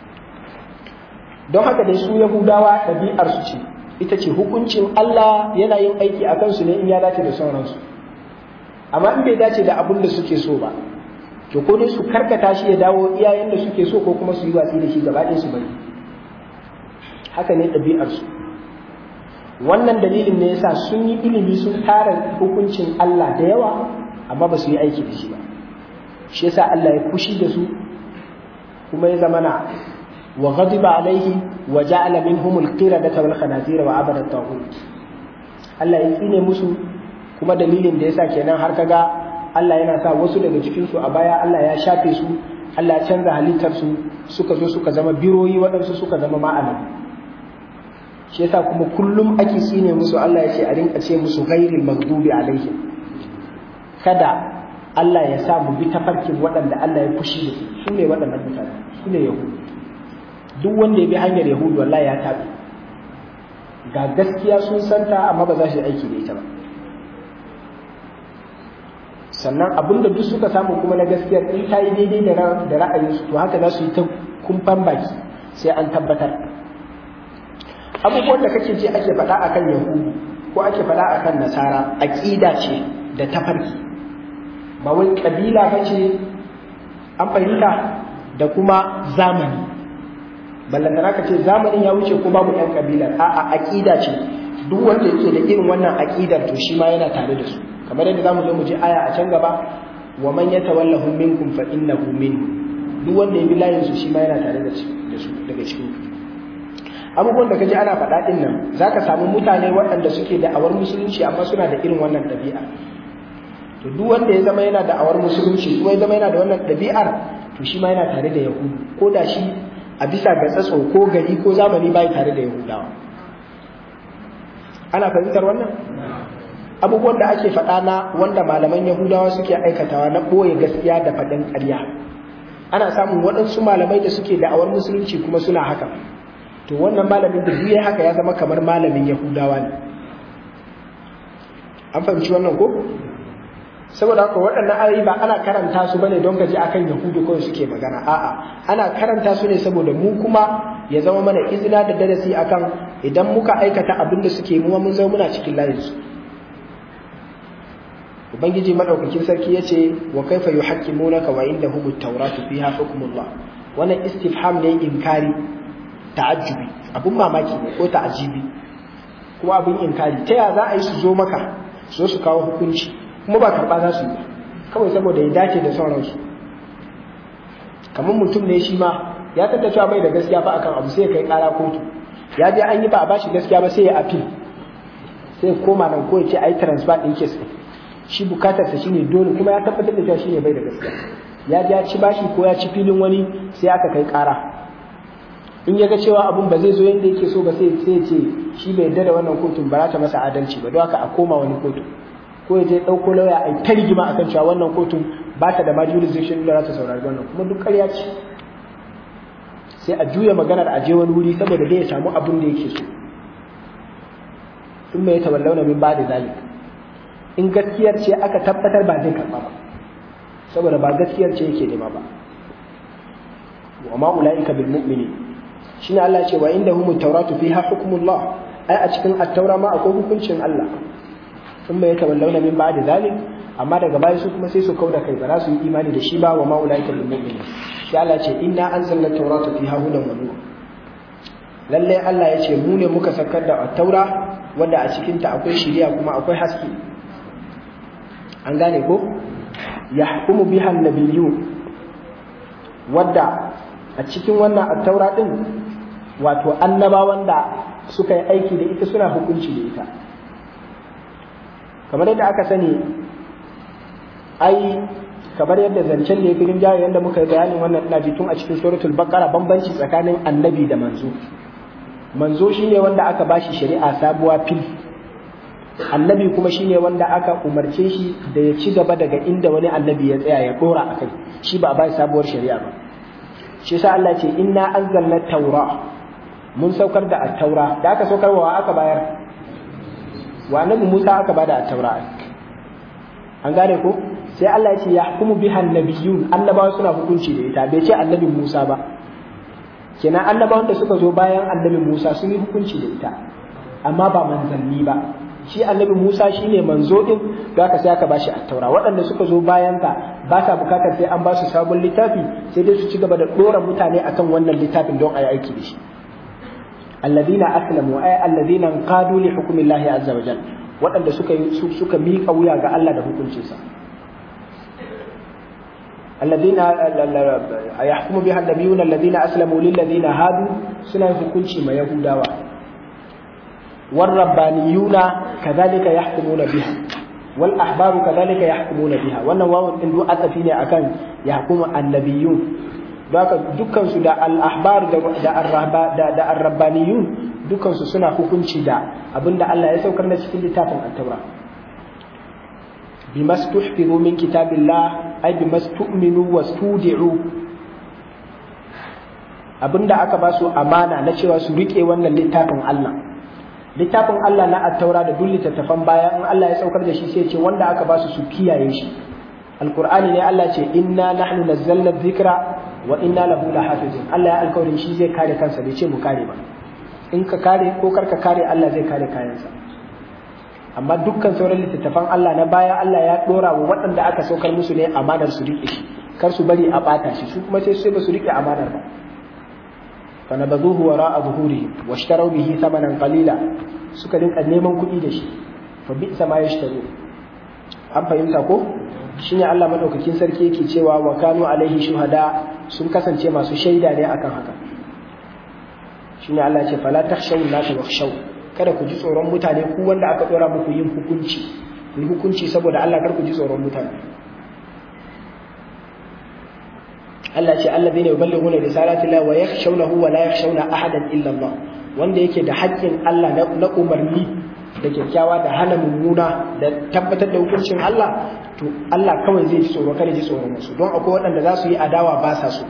Don haka dai su Yahudawa ɗabi'ar su ce ita ce hukuncin Allah yana yin aiki a kansu ne in ya dace da sauransu, amma in bai dace da abin da suke so ba to ko dai su karkata shi ya dawo iyayen da suke so, ko kuma su yi watsi da shi gaba ɗaya su bari. Haka ne ɗabi'arsu. Wannan dalilin ne yasa sun yi ilimi, sun tara hukuncin Allah da yawa amma ba su yi aiki da shi ba. Shi yasa Allah ya fushi da su kuma ya zamana wa ghadiba alaihi wa ja'ala minhum al-qiradata wal khanazira wa abada at-taghut. Allah ya tsine musu, kuma dalilin da yasa kenan har kaga Allah yana sa wasu daga cikin su a baya Allah ya shafe su, Allah ya canza halittar su, suka zo suka zama biroyi, waɗansu suka zama ma'ana. Shi yasa kuma kullum ake tsine musu, Allah ya ce a rinka ce musu ghairil maghdubi alaihim, kada Allah ya sa mu bi tafarkin waɗanda Allah ya fushi da su ne waɗannan mutane, su ne Yahudu. Duk wanda ya bi hanyar Yahudu wallahi ya tabi. Ga gaskiya sun santa amma ba za su yi aiki da ita ba. Sannan abinda duk suka samu kuma na gaskiyar in ta yi daidai da ra'ayinsu to haka za su yi ta kumfan baki sai an tabbatar. Abubuwan da kake ji ake faɗa akan Yahudu ko ake faɗa akan Nasara aqida ce da tafarki, ba wai kabila bace, an fahimta, da kuma zamani. Ballantana ka ce zamanin ya wuce ko babu ɗan kabilar, a'a aqida ce. Duk wanda yake da irin wannan aqidar to shi ma yana tare da su, kamar yadda zamu zo mu ji aya a can gaba, wa man yatawallahu minkum fa innahu minhum. Duk wanda ya bi layin su shi ma yana tare da su daga cikin ku. Abubuwan da kaji ana faɗa din nan zaka samu mutane waɗanda suke da awar musulunci amma suna da irin wannan ɗabi'a. To duk wanda ya zama yana da awar musulunci kuma ya zama yana da wannan ɗabi'ar to shi ma yana tare da Yahudu, ko da shi a bisa ga tsatso ko gari ko zamani bai tare da Yahudawa. Ana fahimtar wannan? Abubuwan da ake faɗa na wanda malaman Yahudawa suke aikatawa na ɓoye gaskiya da faɗin ƙarya, ana samun waɗansu malamai da suke da'awar musulunci kuma suna haka. To wannan malamin da duk haka ya zama kamar malamin Yahudawa ne. An fahimci wannan ko? Saboda haka waɗannan ayoyi ba ana karanta su bane don gaji akan Yahudu kawai suke magana, a'a ana karanta su ne saboda mu kuma ya zama mana izina da darasi akan idan muka aikata abin da suke mu mun zama muna cikin layin su. Ubangiji madaukakin sarki yace wa kaifa yuhaqqimunaka wa indahum at-tauratu fiha hukmullah. Wannan istifham ne inkari, ta'ajjubi, abun mamaki ne ko ta'ajibi kuma abun inkari. Ta ya za a yi su zo maka su kawo hukunci kuma ba karɓa za su yi kawai saboda ya dace da sauransu? Kamar mutum ne shi ma ya tattacewa bai da gaskiya ba akan abu sai ya kai ƙara kotu, ya je an yi ba a bashi gaskiya ba sai ya appeal, sai koma nan ko ya ce a yi transfer ɗin case ɗin. Shi bukatarsa shine dole kuma ya tabbatar da cewa shine bai da gaskiya, ya je ya ci bashi ko ya ci filin wani sai aka kai ƙara. In ya ga cewa abun ba zai zo yadda yake so ba sai ya ce shi bai yarda da wannan kotun ba za ta masa adalci ba, don haka a koma wani kotu, ko ya je ɗauko lauya a yi ta rigima akan cewa wannan kotun ba ta da ma jurisdiction da za ta saurari wannan, kuma duk ƙarya ce. Sai a juya maganar a je wani wuri saboda dai ya samu abin da yake so. In mai tawallauna min ba da zalik, in gaskiyar ce aka tabbatar ba zai karɓa ba saboda ba gaskiyar ce yake nema ba. Wa ma ulaika bil mu'minin, shine Allah ce wa indahum at-tauratu fiha hukmullah, ai a cikin at-taura ma akwai hukuncin Allah. Thumma yatawallawna min ba'di zalik, amma daga baya su kuma sai su kauda kai ba za su yi imani da shi ba. Wa ma ulaika bil mu'minin, sai Allah ce inna anzalna at-taurata fiha hudan wa nur. Lalle Allah ya ce mu ne muka sakar da at-taura wanda a cikin ta akwai shiriya kuma akwai haske. An gane ko? Yahkumu biha an-nabiyyun, wadda a cikin wannan at-taura din wato annabawan da suka yi aiki da ita suna hukunci da ita. Kamar yadda aka sani, ai kamar yadda zancen ne filin jawo yadda muka yi bayanin wannan ina ji tun a cikin suratul baqara, bambanci tsakanin annabi da manzo. Manzo shine wanda aka bashi shari'a sabuwa fil, annabi kuma shine wanda aka umarce shi da ya ci gaba daga inda wani annabi ya tsaya ya dora akai, shi ba a bai sabuwar shari'a ba. Shi yasa Allah ce inna anzalna taura, mun saukar da at-taura. Da aka saukar wa aka bayar? Wa annabi Musa aka bada at-taura. An gane ko? Sai Allah ya ce yahkumu biha an-nabiyyun, annabawa suna hukunci da ita, bai ce annabi Musa ba. Kenan annabawan da suka zo bayan annabi Musa sun yi hukunci da ita, amma ba manzanni ba. Shi annabi Musa shine manzo din, da aka sai aka bashi at-taura. Waɗanda suka zo bayan ka ba sa bukatar sai an ba su sabon littafi, sai dai su ci gaba da dora mutane akan wannan littafin don a yi aiki da shi. Alladhina aslamu ay alladhina qadu li hukmillahi azza wa jalla, waɗanda suka miƙa wuya ga Allah da hukuncinsa. Alladhina yahkumu biha an-nabiyyuna alladhina aslamu lil ladina hadu, suna hukunci ma yahudawa. War-rabbaniyuna kadhalika yahkumuna biha, wal ahbaru kadhalika yahkumuna biha. Wannan wawun din duk atafi ne akan yahkumu an-nabiyyun. Haka dukkan su da al-ahbar da ar-rabbaniyun dukkan su suna hukunci da abinda Allah ya saukar na cikin littafin at-taura. Bimastuhfizu min kitabillah ay bimastu'minu wastudi'u, abinda aka ba su amana na cewa su rike wannan littafin Allah. Littafin Allah na at-taura da duk littattafan baya in Allah ya saukar da shi sai ce wanda aka ba su kiyaye shi. Alqur'ani ne Allah ce inna nahnu nazzalna dhikra wa inna lahu lahafizun Allah ya alƙawarin shi zai kare kansa bai ce mu kare ba in ka kare ko karka kare Allah zai kare kayansa amma dukkan sauran littattafan Allah na baya Allah ya dora wa waɗanda aka saukar musu ne amanar su rike shi kar su bari a bata shi su kuma sai ba su rike amanar ba fa nabaduhu wara'a zuhurihi washtaraw bihi thamanan qalila suka rinka neman kuɗi da shi fa bi'sa ma yashtaru an fahimta ko shine Allah madaukakin sarki yake cewa wa kanu alaihi shuhada sun kasance masu shaida ne akan haka shine Allah ya ce fala takhshaw la takhshaw kada ku ji tsoron mutane ku wanda aka dora muku yin hukunci ku hukunci saboda Allah kar ku ji tsoron mutane Allah ya ce alladhina yuballighuna risalati Allah wa yakhshawnahu wa la yakhshawna ahadan illa Allah wanda yake da haƙƙin Allah na umarni da kyakkyawa da hana mummuna da tabbatar da hukuncin Allah to Allah kawai zai ji tsoro kada ji tsoron wasu don akwai waɗanda za su yi adawa ba sa so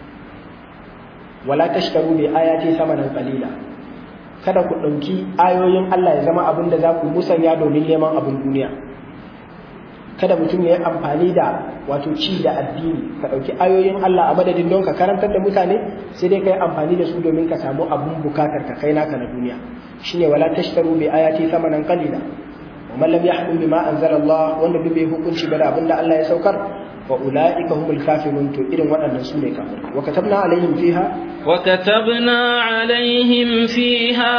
wala tashtaru bi ayati samanan qalila kada ku ɗauki ayoyin Allah ya zama abin da za ku musanya domin neman abin duniya kada mutum ya yi amfani da wato ci da addini ka ɗauki ayoyin Allah a madadin don ka karantar da mutane sai dai ka yi amfani da su domin ka samu abin bukatar ka kai naka na duniya shine wala tashtaru bi ayati thamanan qalila wa man lam yahkum bima anzala Allah wanda bai hukunci ba da abin da Allah ya saukar wa ulaika humul kafirun to irin waɗannan su ne kafirai wa katabna alaihim fiha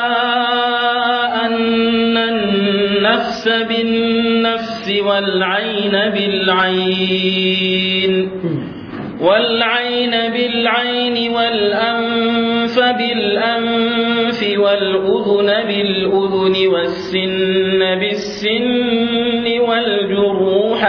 anna an-nafs bin-nafs wal-'ayn bil-'ayn والعين بالعين والأنف بالأنف والأذن بالأذن والسن بالسن والجروح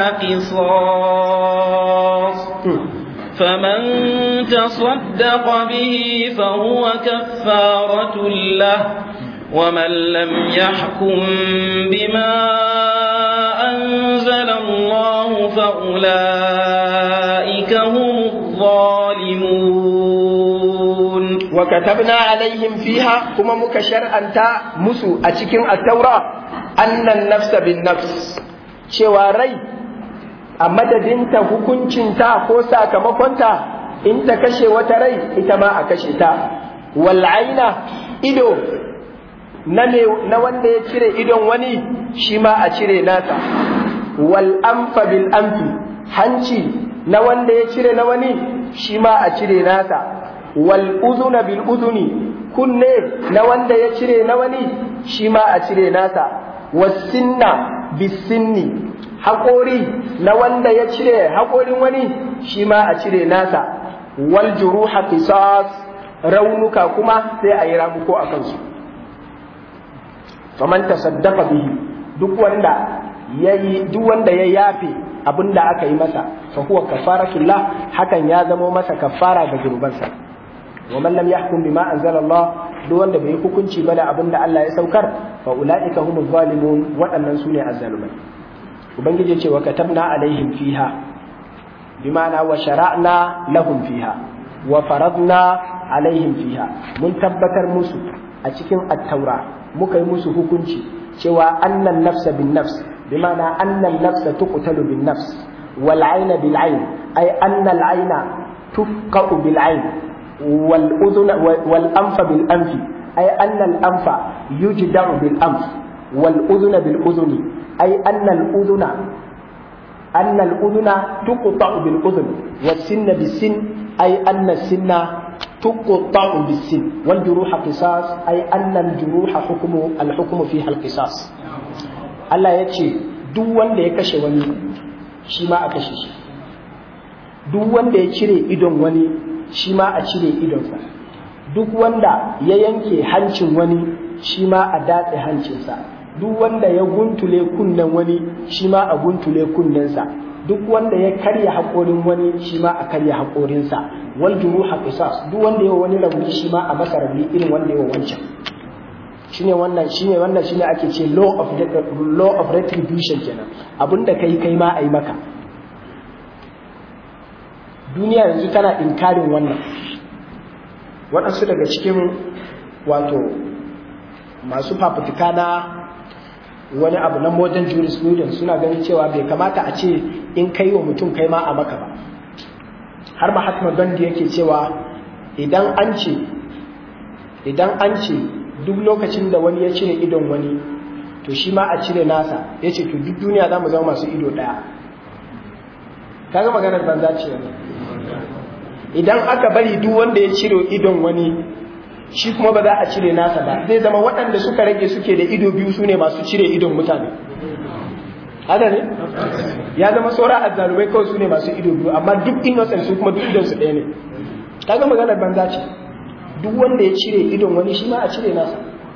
قصاص فمن تصدق به فهو كفارة له ومن لم يحكم بما أنزل الله فأولئك هم الظالمون وكتبنا عليهم فيها كما مكشر أنت مسو أتكين التوراة أن النفس بالنفس شواري أمددنت hukuncinta ko sakamakonta in ta kashe wata rai ita ma a kashe ta wal'aina ido na wanda ya cire idon wani shi ma a cire nasa wal anfa bil anfi hanci na wanda ya cire na wani shi ma a cire nasa wal udhuna bil udhuni kunne na wanda ya cire na wani shi ma a cire nasa was sinna bis sinni haƙori na wanda ya cire haƙorin wani shi ma a cire nasa wal juruha qisas raunuka kuma sai a yi ramuko a kansu faman tasaddaqa bihi duk wanda ya yafe abinda aka yi masa fa huwa kafaratullah hakan ya zama masa kafara ga zunubansa wa man lam yahkum bima anzala Allah duk wanda bai hukunci ba da abinda Allah ya saukar fa ulaika humuz zalimun waɗannan sune azzalumai ubangiji ce wa katabna alaihim fiha bima'ana wa shara'na lahum fiha wa faradna alaihim fiha mun tabbatar musu a cikin at-taura muka yi musu hukunci cewa annan nafsa bin nafs bima'ana annan nafsa tuqtalu bin nafs wal 'ayna bil 'ayn ay anna al 'ayna tufqa'u bil 'ayn wal udhuna wal anfa bil anfi ay anna al anfa yujda'u bil anf wal udhuna bil udhuni ay anna al udhuna tuqta'u bil udhun was sinna bis sin ay anna sinna tuqta'u bis sin wal juruha qisas ay anna al juruha hukmu fiha al qisas Allah yace duk wanda ya kashe wani shi ma a kashe shi duk wanda ya cire idon wani shi ma a cire idonsa duk wanda ya yanke hancin wani shi ma a datse hancinsa duk wanda ya guntule kunnen wani shi ma a guntule kunnensa duk wanda ya karya haƙorin wani shi ma a karya haƙorinsa wal juruha qisas duk wanda ya wani rauni shi ma a masa rauni irin wanda ya wancan shine wannan ake ce law of retribution kenan abinda kai ma ai maka duniya yanzu tana inkarin wannan waɗansu daga cikin wato masu fafutuka na wani abu na modern jurisprudence suna ganin cewa bai kamata a ce in kai wa mutum kai ma a maka ba har Mahatma Gandhi yake cewa idan an ce duk lokacin da wani ya cire idon wani to shi ma a cire nasa, ya ce to duk duniya za mu zama masu ido ɗaya. Kaga maganar banza ce wani. Idan aka bari duk wanda ya cire idon wani shi kuma ba za a cire nasa ba, zai zama waɗanda suka rage suke da ido biyu su ne masu cire idon mutane. Haka ne? Ya zama saura azzalumai kawai su ne masu ido biyu, amma duk innocent su kuma duk idonsu ɗaya ne. Kaga maganar banza ce. Duk wanda ya cire idon wani shi ma a cire nasa.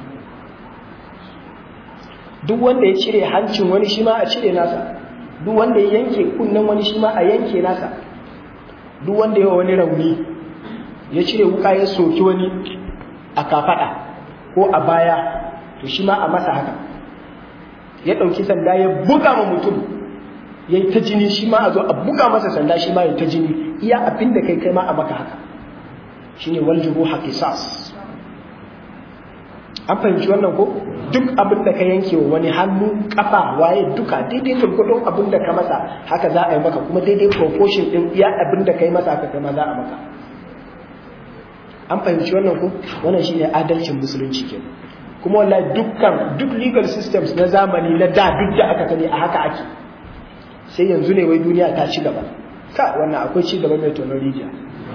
Duk wanda ya cire hancin wani shi ma a cire nasa. Duk wanda ya yanke kunnen wani shi ma a yanke nasa. Duk wanda ya wani rauni ya cire wuka ya soki wani a kafada ko a baya to shi ma a masa haka. Ya ɗauki sanda ya buga ma mutum ya yi ta jini shi ma a zo a buga masa sanda shi ma ya ta jini, iya abin da kai ma a maka haka. Shi ne waljuruha qisas. An fahimci wannan ko? Duk abin da ka yanke wa wani hannu, kafa, waye duka daidai gurgurdon abin da ka masa haka za a yi maka, kuma daidai proportion din iya abin da ka yi masa haka kai ma za a maka. An fahimci wannan ko? Wannan shine adalcin musulunci kenan. Kuma wallahi duk legal systems na zamani na da duk da aka sani a haka ake. Sai yanzu ne wai duniya ta ci gaba. Wannan akwai ci gaba mai tonon rijiya.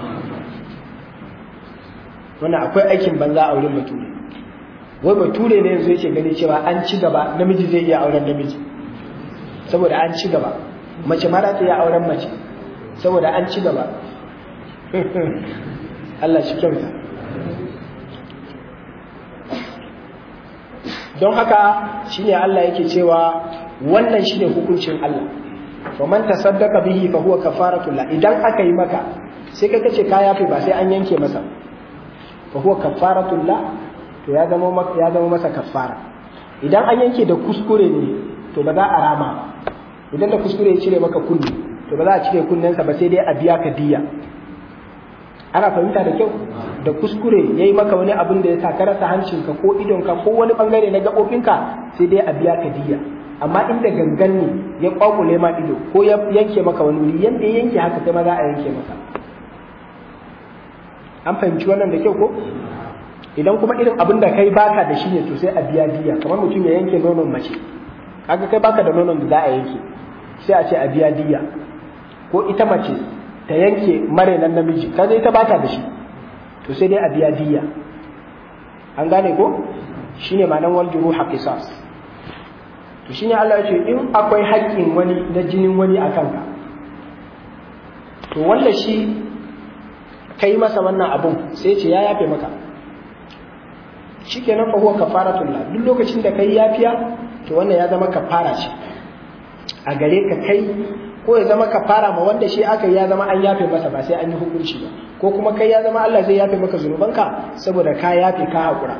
Wannan akwai aikin banza a wurin bature. Wai bature ne yanzu yake gani cewa an ci gaba, namiji zai iya auren namiji saboda an ci gaba, mace ma za ta iya auren mace saboda an ci gaba. Allah shi kyauta. Don haka shine Allah yake cewa wannan shine hukuncin Allah. Fa man tasaddaqa bihi fa huwa kafaratun la. Idan aka yi maka sai ka kace ka yafi ba sai an yanke masa. Fa huwa kafaratun la, to ya zama masa kafara. Idan an yanke da kuskure ne to ba za a rama ba. Idan da kuskure ya cire maka kunne to ba za a cire kunnensa ba sai dai a biya ka diya. Ana fahimta da kyau? Da kuskure yayi maka wani abin da ya sa ka rasa hancinka ko idonka ko wani bangare na gabobinka sai dai a biya ka diya. Amma inda gangan ne ya kwakule ma ido ko ya yanke maka wani wuri, yanda ya yanke haka sai ma za a yanke maka. An fahimci wannan da kyau ko? Idan kuma irin abin da kai baka da shi ne to sai a biya diya. Kamar mutum ya yanke nonon mace, kaga kai baka da nonon da za a yanke, sai a ce a biya diya. Ko ita mace ta yanke marainan namiji, kaga ita bata da shi, to sai dai a biya diya. An gane ko? Shine ma'anar wal juruha qisas. To shine Allah ya ce in akwai haƙƙin wani na jinin wani a kanka, to wanda shi kai masa wannan abun sai ce ya yafe maka, shikenan fa huwa kafaratul la. Duk lokacin da kai yafiya to wannan ya zama kafara ce a gare ka kai, ko ya zama kafara ma wanda shi aka ya zama an yafe masa ba sai an yi hukunci ba, ko kuma kai ya zama Allah zai yafe maka zunubanka saboda ka yafe ka hakura.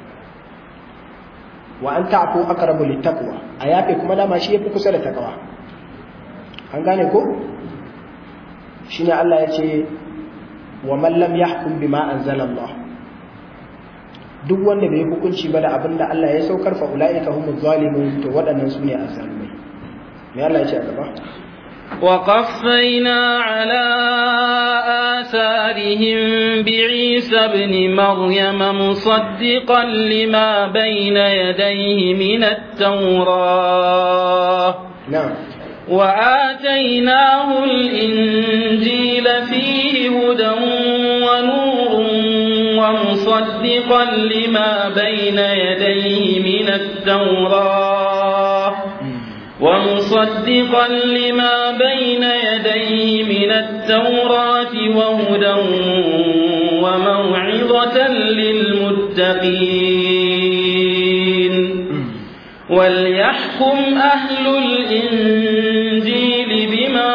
Wa an ta'fu aqrabu littaqwa, a yafe kuma dama shi yafi kusa da takawa. An gane ko? Shine Allah ya ce wa man lam yahkum bima anzala Allah. Duk wanda bai hukunci ba da abinda Allah ya saukar fa ulaika humuz zalimun, to waɗannan sune azzalumai. Me Allah ya ce a gaba? وقفينا على آثارهم بعيسى ابن مريم مصدقا لما بين يديه من التوراة. نعم. وآتيناه الإنجيل فيه هدى ونور ومصدقا لما بين يديه من التوراة وهدى وموعظة للمتقين. وليحكم أهل الإنجيل بما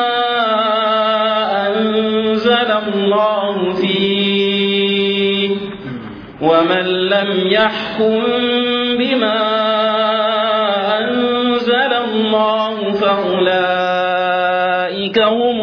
أنزل الله فيه، ومن لم يحكم بما أنزل الله فأولئك هم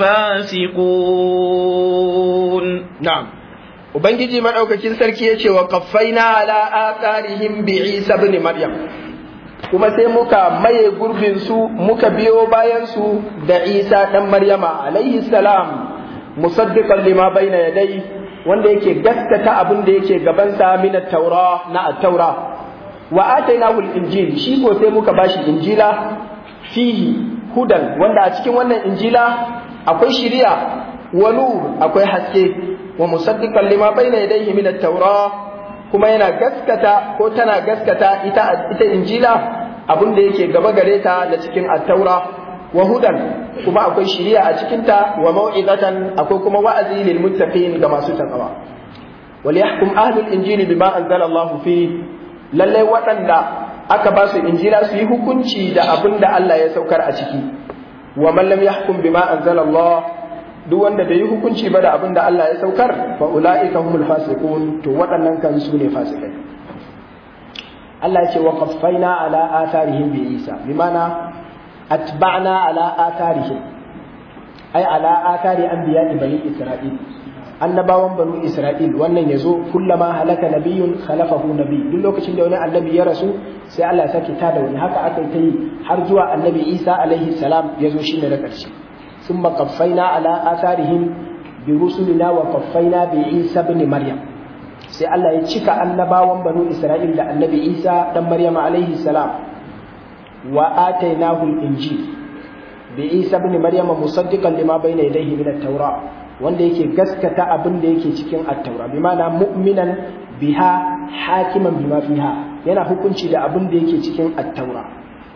الفاسقون. نعم. Ubangiji madaukakin sarki yace wa qaffaina ala atharihim bi Isa ibn Maryam, kuma sai muka maye gurbin su muka biyo bayan su da Isa dan Maryama alaihi salam musaddiqan lima bayna yadayhi wanda yake gaskata abin da yake gabansa min at-taura na at-taura wa atainahu al-injil shi ko sai muka bashi injila fihi hudan wanda a cikin wannan injila akwai shiriya wa nur akwai haske wa musaddiqan lima bayna yadayhi min at-taura kuma yana gaskata ko tana gaskata ita injila abin da yake gaba gare ta da cikin at-taura wa hudan kuma akwai shiriya a cikin ta wa mau'izatan akwai kuma wa'azi lil muttaqin ga masu takawa wal yahkum ahlul injili bima anzala Allahu fi lalle waɗanda aka ba su injila su yi hukunci da abin da Allah ya saukar a ciki wa man lam yahkum bima anzala Allah duk wanda bai yi hukunci ba da abin da Allah ya saukar fa ulaika humul fasiqun to waɗannan kan su ne fasikai Allah ya ce wa qaffaina ala atharihim bi Isa bimana atba'na ala atharihim ay ala athari anbiya'i bani Isra'il annabawan banu Isra'il wannan yazo kullama halaka nabiyyun khalafahu nabiy duk lokacin da wani annabi ya rasu sai Allah ya saki tada wani haka aka yi har zuwa annabi Isa alaihi salam yazo shine da ƙarshe ثم قفينا على آثارهم برسلنا وقفينا بعيسى بن مريم sai Allah ya cika annabawan banu Isra'il da annabi Isa dan Maryam alaihi salam wa atainahu al-injil bi Isa ibn Maryam musaddiqan lima bayna yadayhi min at-taura wanda yake gaskata abin da yake cikin at-taura bi ma'ana mu'minan biha hakiman bima fiha yana hukunci da abin da yake cikin at-taura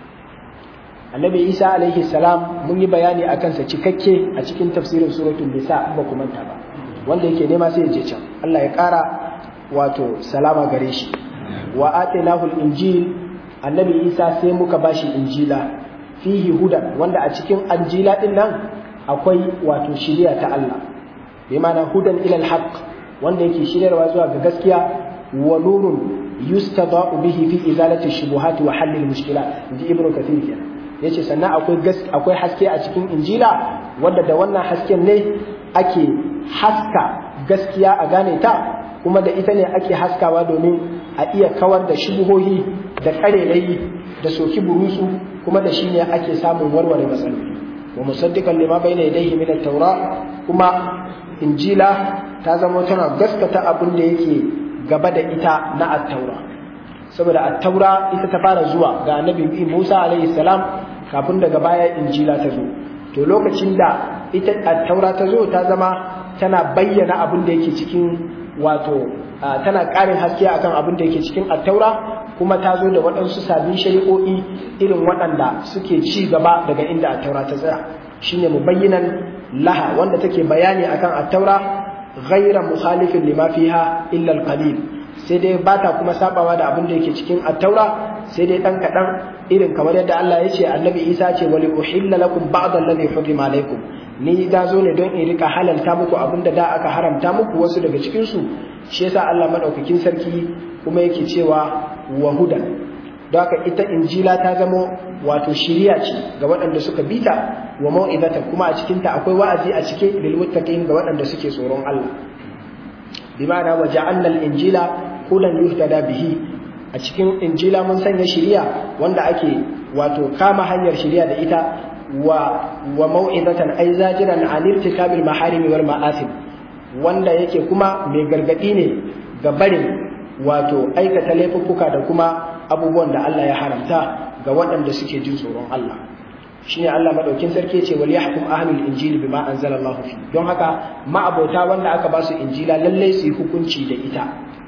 annabi Isa alaihi salam mun yi bayani akan sa cikakke a cikin tafsirin suratul nisa ba ku manta ba wanda yake nema sai ya je can Allah ya kara wato salama gare shi wa atainahu al-injil annabi Isa sai muka bashi injila fihi hudan wanda a cikin injila din nan akwai wato shiriya ta Allah bi ma'ana hudan ila al-haq wanda yake shiryarwa zuwa ga gaskiya wa nurun yustada'u bihi fi izalati shubuhati wa halli al-mushkilat inji ibnu kathir kenan yace sannan akwai haske a cikin injila wanda da wannan hasken ne ake haska gaskiya a gane ta kuma da ita ne ake haskawa domin a iya kawar da shubuhohi da karerayi da soki burusu kuma da shi ne ake samun warware matsaloli wa musaddiqan lima bayna yadayhi min at-taura kuma injila ta zama tana gaskata abin da yake gaba da ita na at-taura saboda at-taura ita ta fara zuwa ga annabi Musa alaihi salam kafin daga baya injila ta zo to lokacin da ita at-taura ta zo ta zama tana bayyana abin da yake cikin wato tana ƙarin haske akan abin da yake cikin at-taura kuma ta zo da waɗansu sabbin shari'o'i irin waɗanda suke ci gaba daga inda at-taura ta tsaya shine mubayyinan laha wanda take bayani akan at-taura ghayra mukhalifin lima fiha illa al-qalil sai dai bata kuma sabawa da abin da yake cikin at-taura sai dai dan kadan irin kamar yadda Allah ya ce annabi Isa ce wali uhilla lakum ba'd alladhi hurrima alaykum ni da zo ne don in rika halalta muku abin da aka haramta muku wasu daga cikin su shi yasa Allah madaukakin sarki kuma yake cewa wa hudan don haka ita injila ta zama wato shiriya ce ga waɗanda suka bita wa mau'izatan kuma a cikin ta akwai wa'azi a cike lil muttaqin ga waɗanda suke tsoron Allah bi ma'ana wa ja'alna al-injila hudan yuhtada bihi a cikin injila mun sanya shiriya wanda ake wato kama hanyar shiriya da ita wa mau'izatan ay zajiran an irtikabil maharimi wal ma'asim wanda yake kuma mai gargadi ne ga barin wato aikata laifuffuka da kuma abubuwan da Allah ya haramta ga waɗanda suke jin tsoron Allah shine Allah madaukin sarki yace wal yahkum ahlul injili bima anzalallahu fi don haka ma'abota wanda aka ba su injila lalle su yi hukunci da ita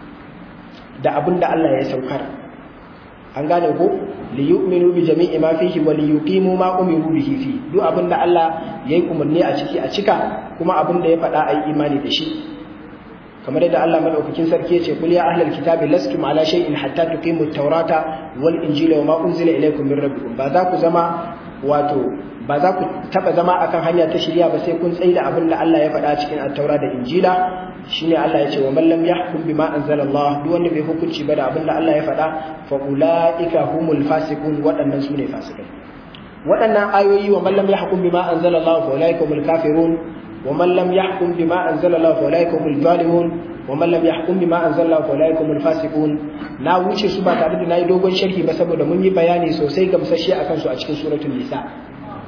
da abin da Allah ya saukar an gane ko li yu'minu bi jami'i ma fihi wa li yuqimu ma umiru bihi fi duk abin da Allah yayi umarni a ciki a cika kuma abin da ya faɗa ayi imani da shi kamar yadda Allah madaukakin sarki yace kul ya ahlal kitabi lastum ala shay'in hatta tuqimu at-taurata wal injila wa ma unzila ilaykum min rabbikum ba za ku zama wato ba za ku taba zama akan hanya ta shari'a ba sai kun tsaida abin da Allah ya faɗa cikin at-taura da injila shine Allah ya ce wa man lam yahkum bima anzala Allah duk wanda bai hukunci ba da abin da Allah ya faɗa fa ulaika humul fasiqun waɗannan sune fasikai waɗannan ayoyi wa man lam yahkum bima anzala Allah fa ulaika humul kafirun wa man lam yahkum bima anzala Allah fa ulaika humul zalimun wa man lam yahkum bima anzala Allah fa ulaika humul fasiqun na wuce su ba tare da nayi dogon sharhi ba saboda mun yi bayani sosai gamsashe akan su a cikin suratul nisa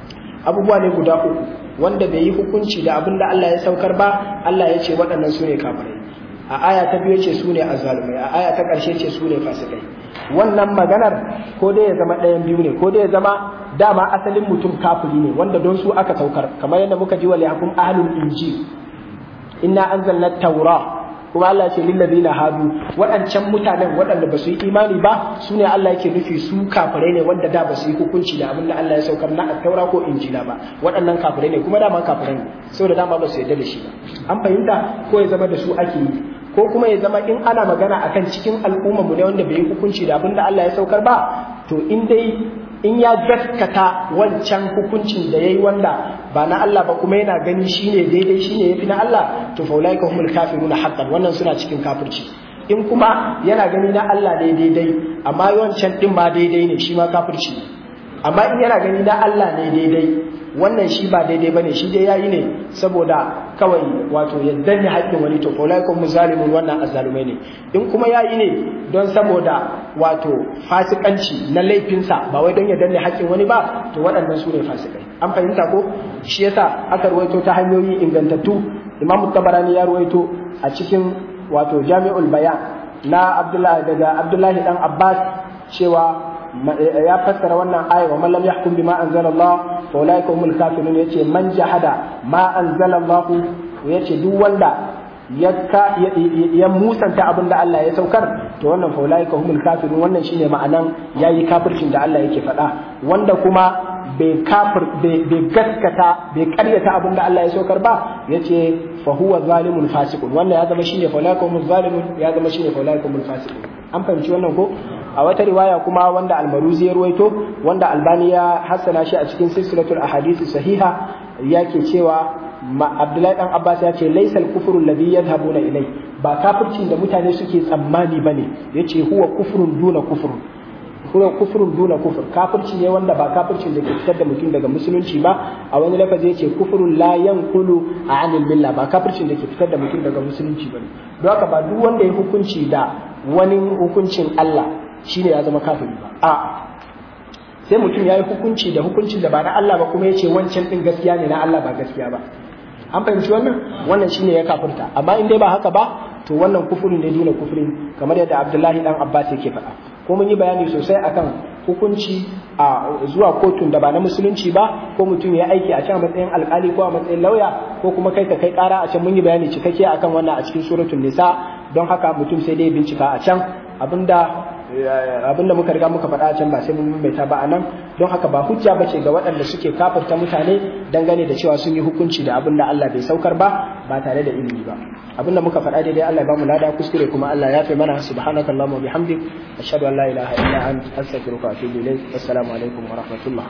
abubuwa ne guda uku wanda bai yi hukunci da abin da Allah ya saukar ba Allah ya ce waɗannan su ne kafirai, a aya ta biyu ce su ne azzalumai, a aya ta ƙarshe ce su ne fasikai. Wannan maganar ko dai ya zama ɗayan biyu ne, ko dai ya zama dama asalin mutum kafiri ne wanda don su aka saukar, kamar yadda muka ji wa liyakum ahlul injil inna anzalna taura, kuma Allah ya ce lil ladina hadu, waɗancan mutanen waɗanda ba su yi imani ba su ne Allah yake nufi su kafirai ne wanda da ba su yi hukunci da abin da Allah ya saukar na taura ko injila ba, waɗannan kafirai ne kuma dama kafirai ne saboda dama ba su yarda da shi ba. An fahimta? Ko ya zama da su ake yi, ko kuma ya zama in ana magana akan cikin al'umma mu ne wanda bai yi hukunci da abin da Allah ya saukar ba, to in ya gaskata wancan hukuncin da yayi wanda ba na Allah ba kuma yana gani shine daidai shine yafi na Allah, to faulaika humul kafiruna haqqan, wannan suna cikin kafirci. In kuma yana gani na Allah ne daidai amma wancan din ma daidai ne, shi ma kafirci. Amma in yana gani na Allah ne daidai, wannan shi ba daidai bane, shi dai yayi ne saboda kawai wato ya danne haƙƙin wani, to faulaikum zalimun, wannan azzalumai ne. In kuma yayi ne don saboda wato fasikanci na laifinsa ba wai don ya danne haƙƙin wani ba, to waɗannan su ne fasikai. An fahimta ko? Shi yasa aka ruwaito ta hanyoyi ingantattu. Imam Tabarani ya ruwaito a cikin wato Jami'ul Bayan na Abdullahi dan Abbas cewa ya fassara wannan aya wa man lam yahkum bima anzalallah fa ulaika humul kafirun, yace man jahada ma anzalallahu, yace duk wanda ya musanta abin da Allah ya saukar, to wannan fa ulaika humul kafirun, wannan shine ma'anan yayi kafircin da Allah yake faɗa. Wanda kuma bai gaskata bai karyata abin da Allah ya saukar ba, yace fa huwa zalimun fasiqun, wannan ya zama shine fa ulaika humul zalimun, ya zama shine fa ulaika humul fasiqun. An fahimci wannan ko? A wata riwaya kuma wanda Al-Maruzi ya ruwaito, wanda Albani ya hassana shi a cikin silsilatul ahadith sahiha, yake cewa Abdullahi dan Abbas ya ce laysal kufru alladhi yadhhabuna ilay, ba kafircin da mutane suke tsammani bane, yace huwa kufrun duna kufrun, huwa kufrun duna kufr, kafirci ne wanda ba kafircin da ke fitar da mutum daga musulunci ba. A wani lafazi yace kufrun la yanqulu anil millah, ba kafircin da ke fitar da mutum daga musulunci bane. Don haka ba duk wanda ya hukunci da wani hukuncin Allah shine ya zama kafiri ba. A sai mutum ya yi hukunci da hukuncin da ba na Allah ba kuma ya ce wancan din gaskiya ne, na Allah ba gaskiya ba. An fahimci wannan shine ya kafirta. Amma in dai ba haka ba, to wannan kufurin ne duna kufurin, kamar yadda Abdullahi dan Abbas yake faɗa. Ko mun yi bayani sosai akan hukunci a zuwa kotun da ba na musulunci ba, ko mutum ya aiki a can a matsayin alƙali ko a matsayin lauya, ko kuma kai ka kai ƙara a can. Mun yi bayani cikakke akan wannan a cikin suratul Nisa. Don haka mutum sai dai bincika a can abinda muka riga muka faɗa a can, ba sai mun maimaita ba a nan. Don haka ba hujja bace ga waɗanda suke kafirta mutane dangane da cewa sun yi hukunci da abinda Allah bai saukar ba tare da ilimi ba. Abinda muka faɗa daidai Allah ya bamu lada, kuskure kuma Allah ya fi mana. Subhanakallahumma wa bihamdik, ashhadu an la ilaha illa anta, astaghfiruka wa atubu ilayk. Assalamu alaikum wa rahmatullah.